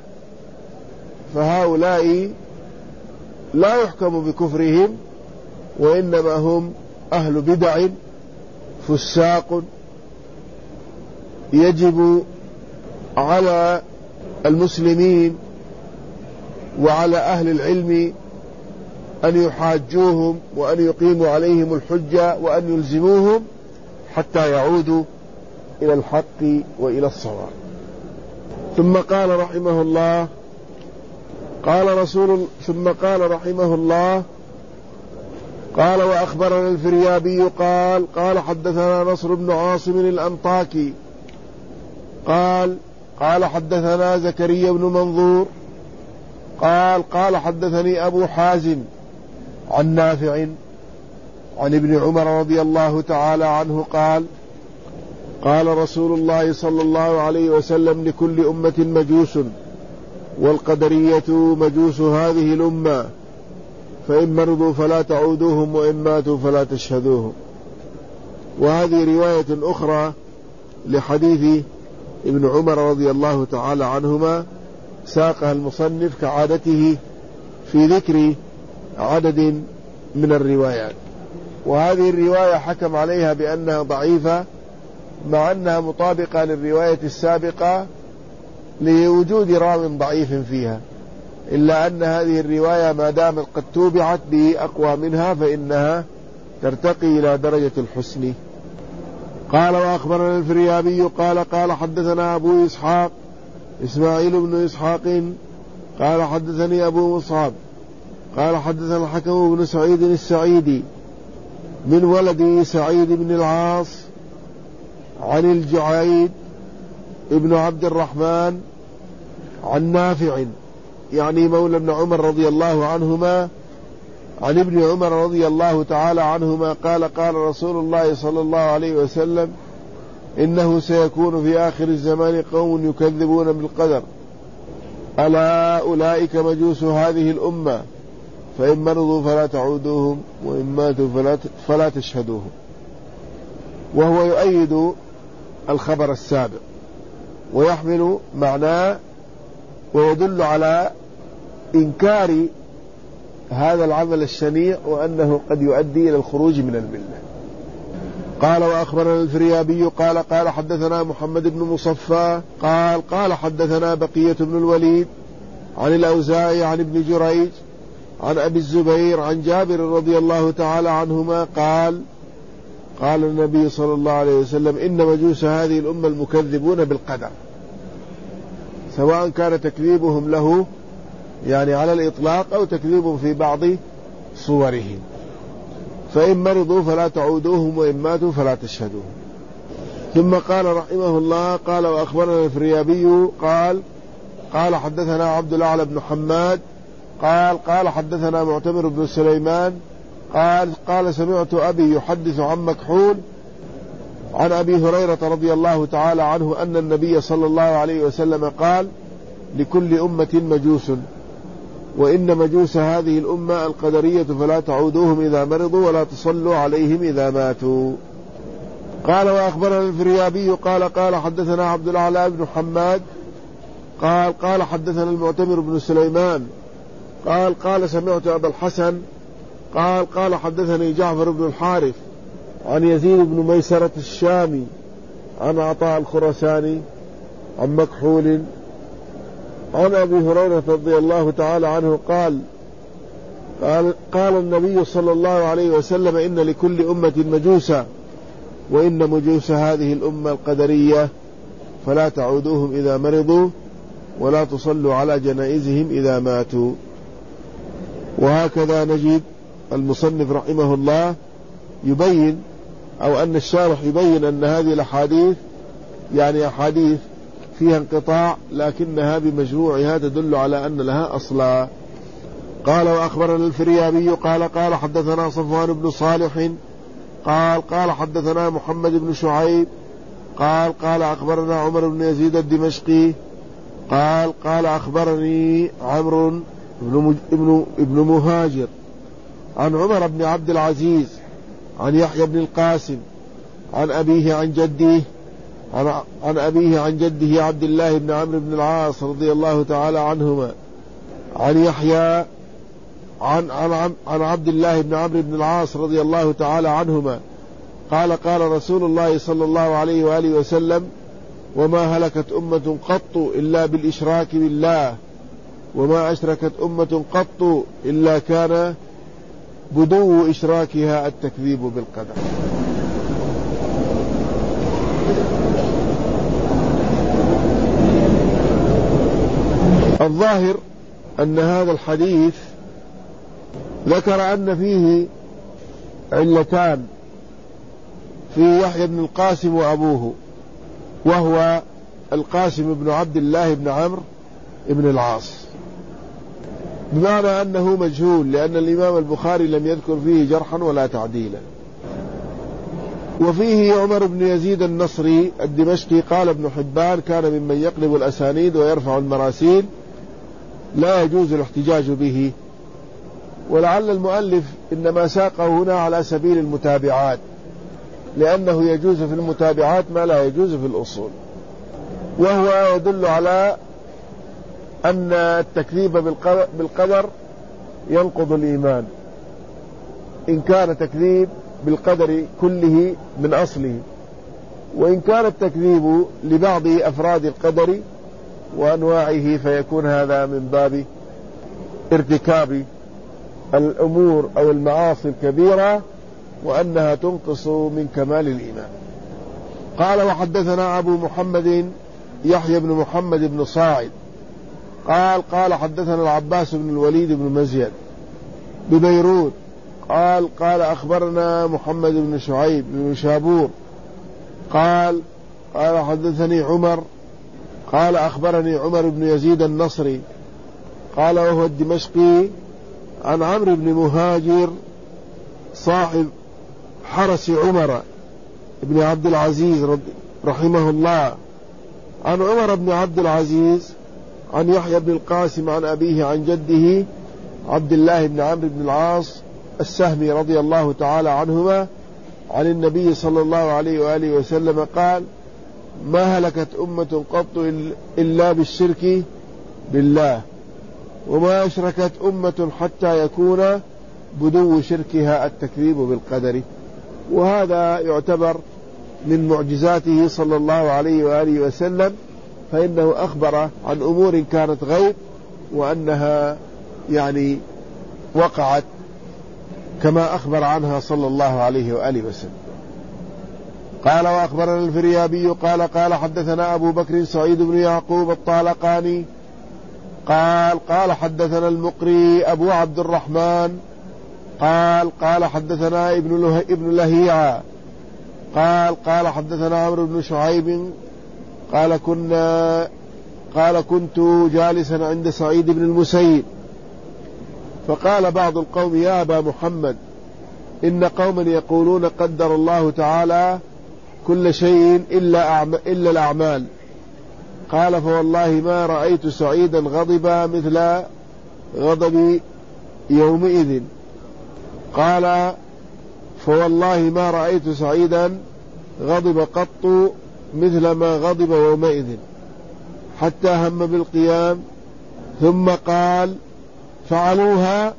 فهؤلاء لا يحكم بكفرهم، وإنما هم أهل بدع فساق. يجب على المسلمين وعلى أهل العلم أن يحاجوهم وأن يقيموا عليهم الحجة وأن يلزموهم حتى يعودوا إلى الحق وإلى الصواب. ثم قال رحمه الله قال رسول ثم قال رحمه الله قال وأخبرنا الفريابي قال قال حدثنا نصر بن عاصم الأنطاكي قال قال حدثنا زكريا بن منظور قال قال حدثني أبو حازم عن نافع عن ابن عمر رضي الله تعالى عنه قال قال رسول الله صلى الله عليه وسلم لكل أمة مجوس، والقدرية مجوس هذه الأمة، فإن مرضوا فلا تعودوهم وإن ماتوا فلا تشهدوهم. وهذه رواية أخرى لحديث ابن عمر رضي الله تعالى عنهما ساقها المصنف كعادته في ذكر عدد من الروايات. وهذه الرواية حكم عليها بأنها ضعيفة مع أنها مطابقة للرواية السابقة لوجود راو ضعيف فيها، إلا أن هذه الرواية ما دامت قد توبعت بأقوى منها فإنها ترتقي إلى درجة الحسن. قال وأخبرنا الفريابي قال قال حدثنا أبو إسحاق إسماعيل بن إسحاق قال حدثني أبو مصعب قال حدثنا الحكم بن سعيد السعيدي من ولد سعيد بن العاص عن الجعيد ابن عبد الرحمن عن نافع يعني مولى ابن عمر رضي الله عنهما عن ابن عمر رضي الله تعالى عنهما قال قال رسول الله صلى الله عليه وسلم إنه سيكون في آخر الزمان قوم يكذبون بالقدر، ألا أولئك مجوس هذه الأمة، فإن مرضوا فلا تعودوهم وإن ماتوا فلا, فلا تشهدوهم. وهو يؤيد الخبر السابق ويحمل معناه ويدل على إنكار هذا العمل الشنيع وأنه قد يؤدي إلى الخروج من الملة. قال وأخبرنا الفريابي قال قال حدثنا محمد بن مصفى قال قال حدثنا بقية بن الوليد عن الأوزاعي عن ابن جريج عن أبي الزبير عن جابر رضي الله تعالى عنهما قال قال النبي صلى الله عليه وسلم إن مجوس هذه الأمة المكذبون بالقدر، سواء كان تكذيبهم له يعني على الإطلاق أو تكذيبهم في بعض صوره، فإن مرضوا فلا تعودوهم وإن ماتوا فلا تشهدوهم. ثم قال رحمه الله قال وأخبرنا الفريابي قال قال حدثنا عبد الأعلى بن حماد قال قال حدثنا معتمر بن سليمان قال قال سمعت أبي يحدث عن مكحول عن أبي هريرة رضي الله تعالى عنه أن النبي صلى الله عليه وسلم قال لكل أمة مجوس، وإن مجوس هذه الأمة القدرية فلا تعودوهم إذا مرضوا ولا تصلوا عليهم إذا ماتوا. قال وأخبرنا الفريابي قال قال حدثنا عبد الأعلى بن حماد قال قال حدثنا المعتمر بن سليمان قال قال سمعت أبا الحسن قال قال حدثني جعفر بن الحارث عن يزيد بن ميسرة الشامي عن عطاء الخرساني عن مكحول عن أبي هريرة رضي الله تعالى عنه قال قال, قال النبي صلى الله عليه وسلم إن لكل أمة مجوسا وإن مجوس هذه الأمة القدرية فلا تعودوهم إذا مرضوا ولا تصلوا على جنائزهم إذا ماتوا. وهكذا نجد المصنف رحمه الله يبين أو أن الشارح يبين أن هذه الأحاديث يعني أحاديث فيها انقطاع لكنها بمجموعها تدل على أن لها أصلا. قال وأخبرنا الفريابي قال قال حدثنا صفوان بن صالح قال قال حدثنا محمد بن شعيب قال قال أخبرنا عمر بن يزيد الدمشقي قال قال أخبرني عمرو بن, ابن, ابن مهاجر عن عمر بن عبد العزيز عن يحيى بن القاسم عن أبيه عن جده عن, عن أبيه عن جده عبد الله بن عمرو بن العاص رضي الله تعالى عنهما عن يحيى عن, عن, عن عبد الله بن عمرو بن العاص رضي الله تعالى عنهما قال قال رسول الله صلى الله عليه وآله وسلم وما هلكت أمة قط إلا بالإشراك بالله وما أشركت أمة قط إلا كان بدو إشراكها التكذيب بالقدر. الظاهر أن هذا الحديث ذكر أن فيه علتان في يحيى بن القاسم وأبوه وهو القاسم بن عبد الله بن عمرو بن العاص بمعنى أنه مجهول لأن الإمام البخاري لم يذكر فيه جرحا ولا تعديلا. وفيه عمر بن يزيد النصري الدمشقي قال ابن حبان كان ممن يقلب الأسانيد ويرفع المراسيل لا يجوز الاحتجاج به. ولعل المؤلف إنما ساقه هنا على سبيل المتابعات لأنه يجوز في المتابعات ما لا يجوز في الأصول، وهو يدل على أن التكذيب بالقدر ينقض الإيمان إن كان تكذيب بالقدر كله من أصله، وإن كان التكذيب لبعض أفراد القدر وأنواعه فيكون هذا من باب ارتكاب الأمور أو المعاصي الكبيرة وأنها تنقص من كمال الإيمان. قال وحدثنا أبو محمد يحيى بن محمد بن صاعد قال قال حدثنا العباس بن الوليد بن مزيد ببيروت قال قال أخبرنا محمد بن شعيب بن شابور قال قال حدثني عمر قال أخبرني عمر بن يزيد النصري قال وهو الدمشقي عن عمرو بن مهاجر صاحب حرس عمر بن عبد العزيز رحمه الله عن عمر بن عبد العزيز عن يحيى بن القاسم عن أبيه عن جده عبد الله بن عمرو بن العاص السهمي رضي الله تعالى عنهما عن النبي صلى الله عليه وآله وسلم قال ما هلكت أمة قط إلا بالشرك بالله وما أشركت أمة حتى يكون بدو شركها التكذيب بالقدر. وهذا يعتبر من معجزاته صلى الله عليه وآله وسلم، فإنه أخبر عن أمور كانت غيب وأنها يعني وقعت كما أخبر عنها صلى الله عليه وآله وسلم. قال وأخبرنا الفريابي قال قال حدثنا أبو بكر سعيد بن يعقوب الطالقاني قال قال حدثنا المقري أبو عبد الرحمن قال قال حدثنا ابن له ابن لهيعة قال قال حدثنا عمرو بن شعيب قال كنا قال كنت جالسا عند سعيد بن المسيب فقال بعض القوم يا أبا محمد إن قوما يقولون قدر الله تعالى كل شيء إلا, إلا الأعمال. قال فوالله ما رأيت سعيدا غضبا مثل غضب يومئذ. قال فوالله ما رأيت سعيدا غضب قط مثل ما غضب يومئذ حتى هم بالقيام ثم قال فعلوها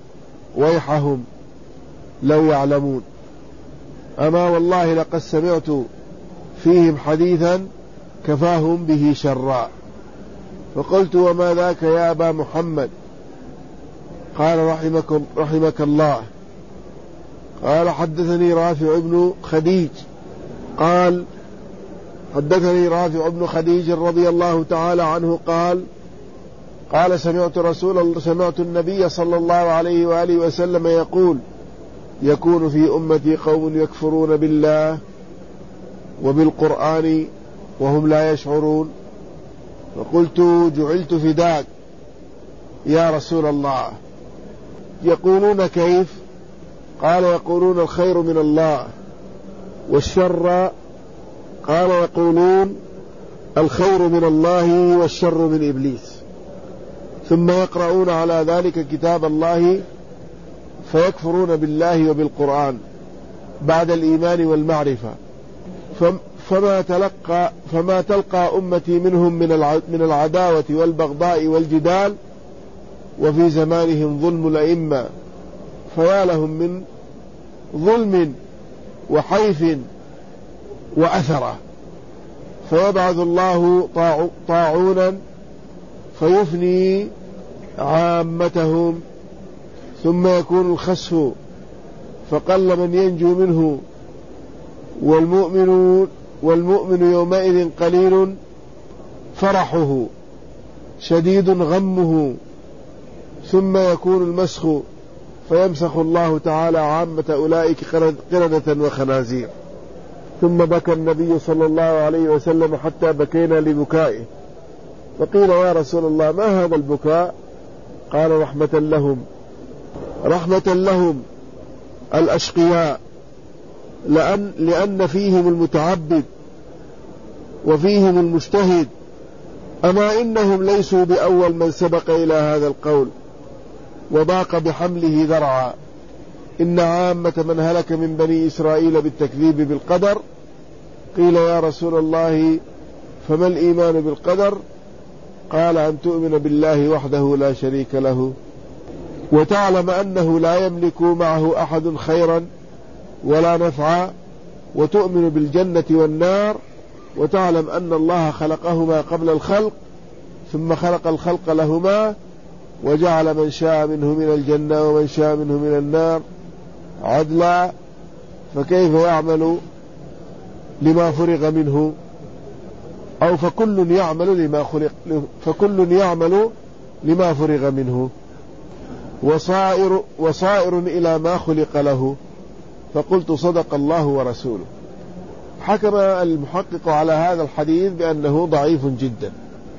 ويحهم لو يعلمون أما والله لقد سمعت فيهم حديثا كفاهم به شراء. فقلت وما ذاك يا أبا محمد؟ قال رحمك, رحمك الله. قال حدثني رافع بن خديج قال حدثني رافع بن خديج رضي الله تعالى عنه قال قال سمعت رسول الله سمعت النبي صلى الله عليه وآله وسلم يقول يكون في أمتي قوم يكفرون بالله وبالقرآن وهم لا يشعرون. فقلت جعلت فداك يا رسول الله، يقولون كيف؟ قال يقولون الخير من الله والشر، قال يقولون الخير من الله والشر من إبليس، ثم يقرؤون على ذلك كتاب الله فيكفرون بالله وبالقرآن بعد الإيمان والمعرفة، فما تلقى فما تلقى أمتي منهم من العداوة والبغضاء والجدال، وفي زمانهم ظلم الأئمة، فيا لهم من ظلم وحيف وأثرة. فيبعث الله طاعونا فيفني عامتهم، ثم يكون الخسف فقل من ينجو منه، والمؤمن والمؤمن يومئذ قليل فرحه شديد غمه، ثم يكون المسخ فيمسخ الله تعالى عامة أولئك قردة وخنازير. ثم بكى النبي صلى الله عليه وسلم حتى بكينا لبكائه، فقيل يا رسول الله ما هذا البكاء؟ قال رحمة لهم رحمة لهم الأشقياء، لأن, لأن فيهم المتعبد وفيهم المجتهد، أما إنهم ليسوا بأول من سبق إلى هذا القول وضاق بحمله ذرعا. إن عامة من هلك من بني إسرائيل بالتكذيب بالقدر. قيل يا رسول الله فما الإيمان بالقدر؟ قال أن تؤمن بالله وحده لا شريك له، وتعلم أنه لا يملك معه أحد خيرا ولا نفعا، وتؤمن بالجنة والنار، وتعلم أن الله خلقهما قبل الخلق ثم خلق الخلق لهما، وجعل من شاء منه من الجنة ومن شاء منه من النار عدلا، فكيف يعمل لما فرغ منه؟ أو فكل يعمل لما خلق فكل يعمل لما فرغ منه، وصائر, وصائر إلى ما خلق له. فقلت صدق الله ورسوله. حكم المحقق على هذا الحديث بأنه ضعيف جدا،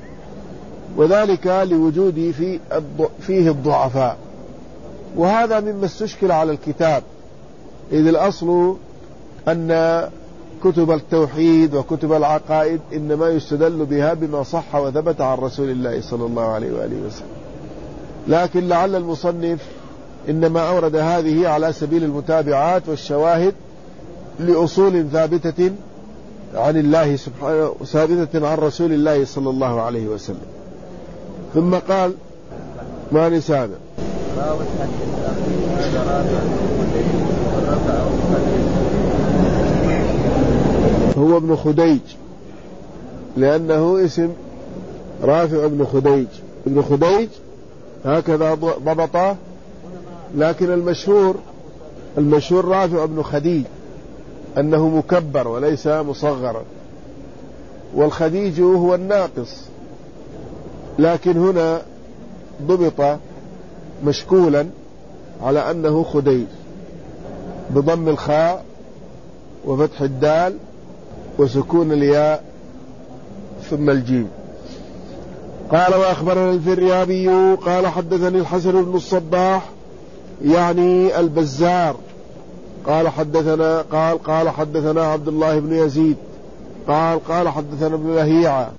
وذلك لوجود في فيه الضعفاء، وهذا مما استشكل على الكتاب، إذ الأصل أن كتب التوحيد وكتب العقائد إنما يستدل بها بما صح وثبت عن رسول الله صلى الله عليه وآله وسلم، لكن لعل المصنف إنما أورد هذه على سبيل المتابعات والشواهد لأصول ثابتة عن الله سبحانه ثابتة عن رسول الله صلى الله عليه وسلم. ثم قال ما نسانا هو ابن خديج، لأنه اسم رافع ابن خديج، ابن خديج هكذا ضبطه، لكن المشهور المشهور رافع ابن خديج أنه مكبر وليس مصغرا، والخديج هو الناقص، لكن هنا ضبط مشكولا على أنه خديج بضم الخاء وفتح الدال وسكون الياء ثم الجيم. قال وأخبرنا الفريابي قال حدثني الحسن بن الصباح يعني البزار قال حدثنا قال قال حدثنا عبد الله بن يزيد قال قال حدثنا ابن لهيعة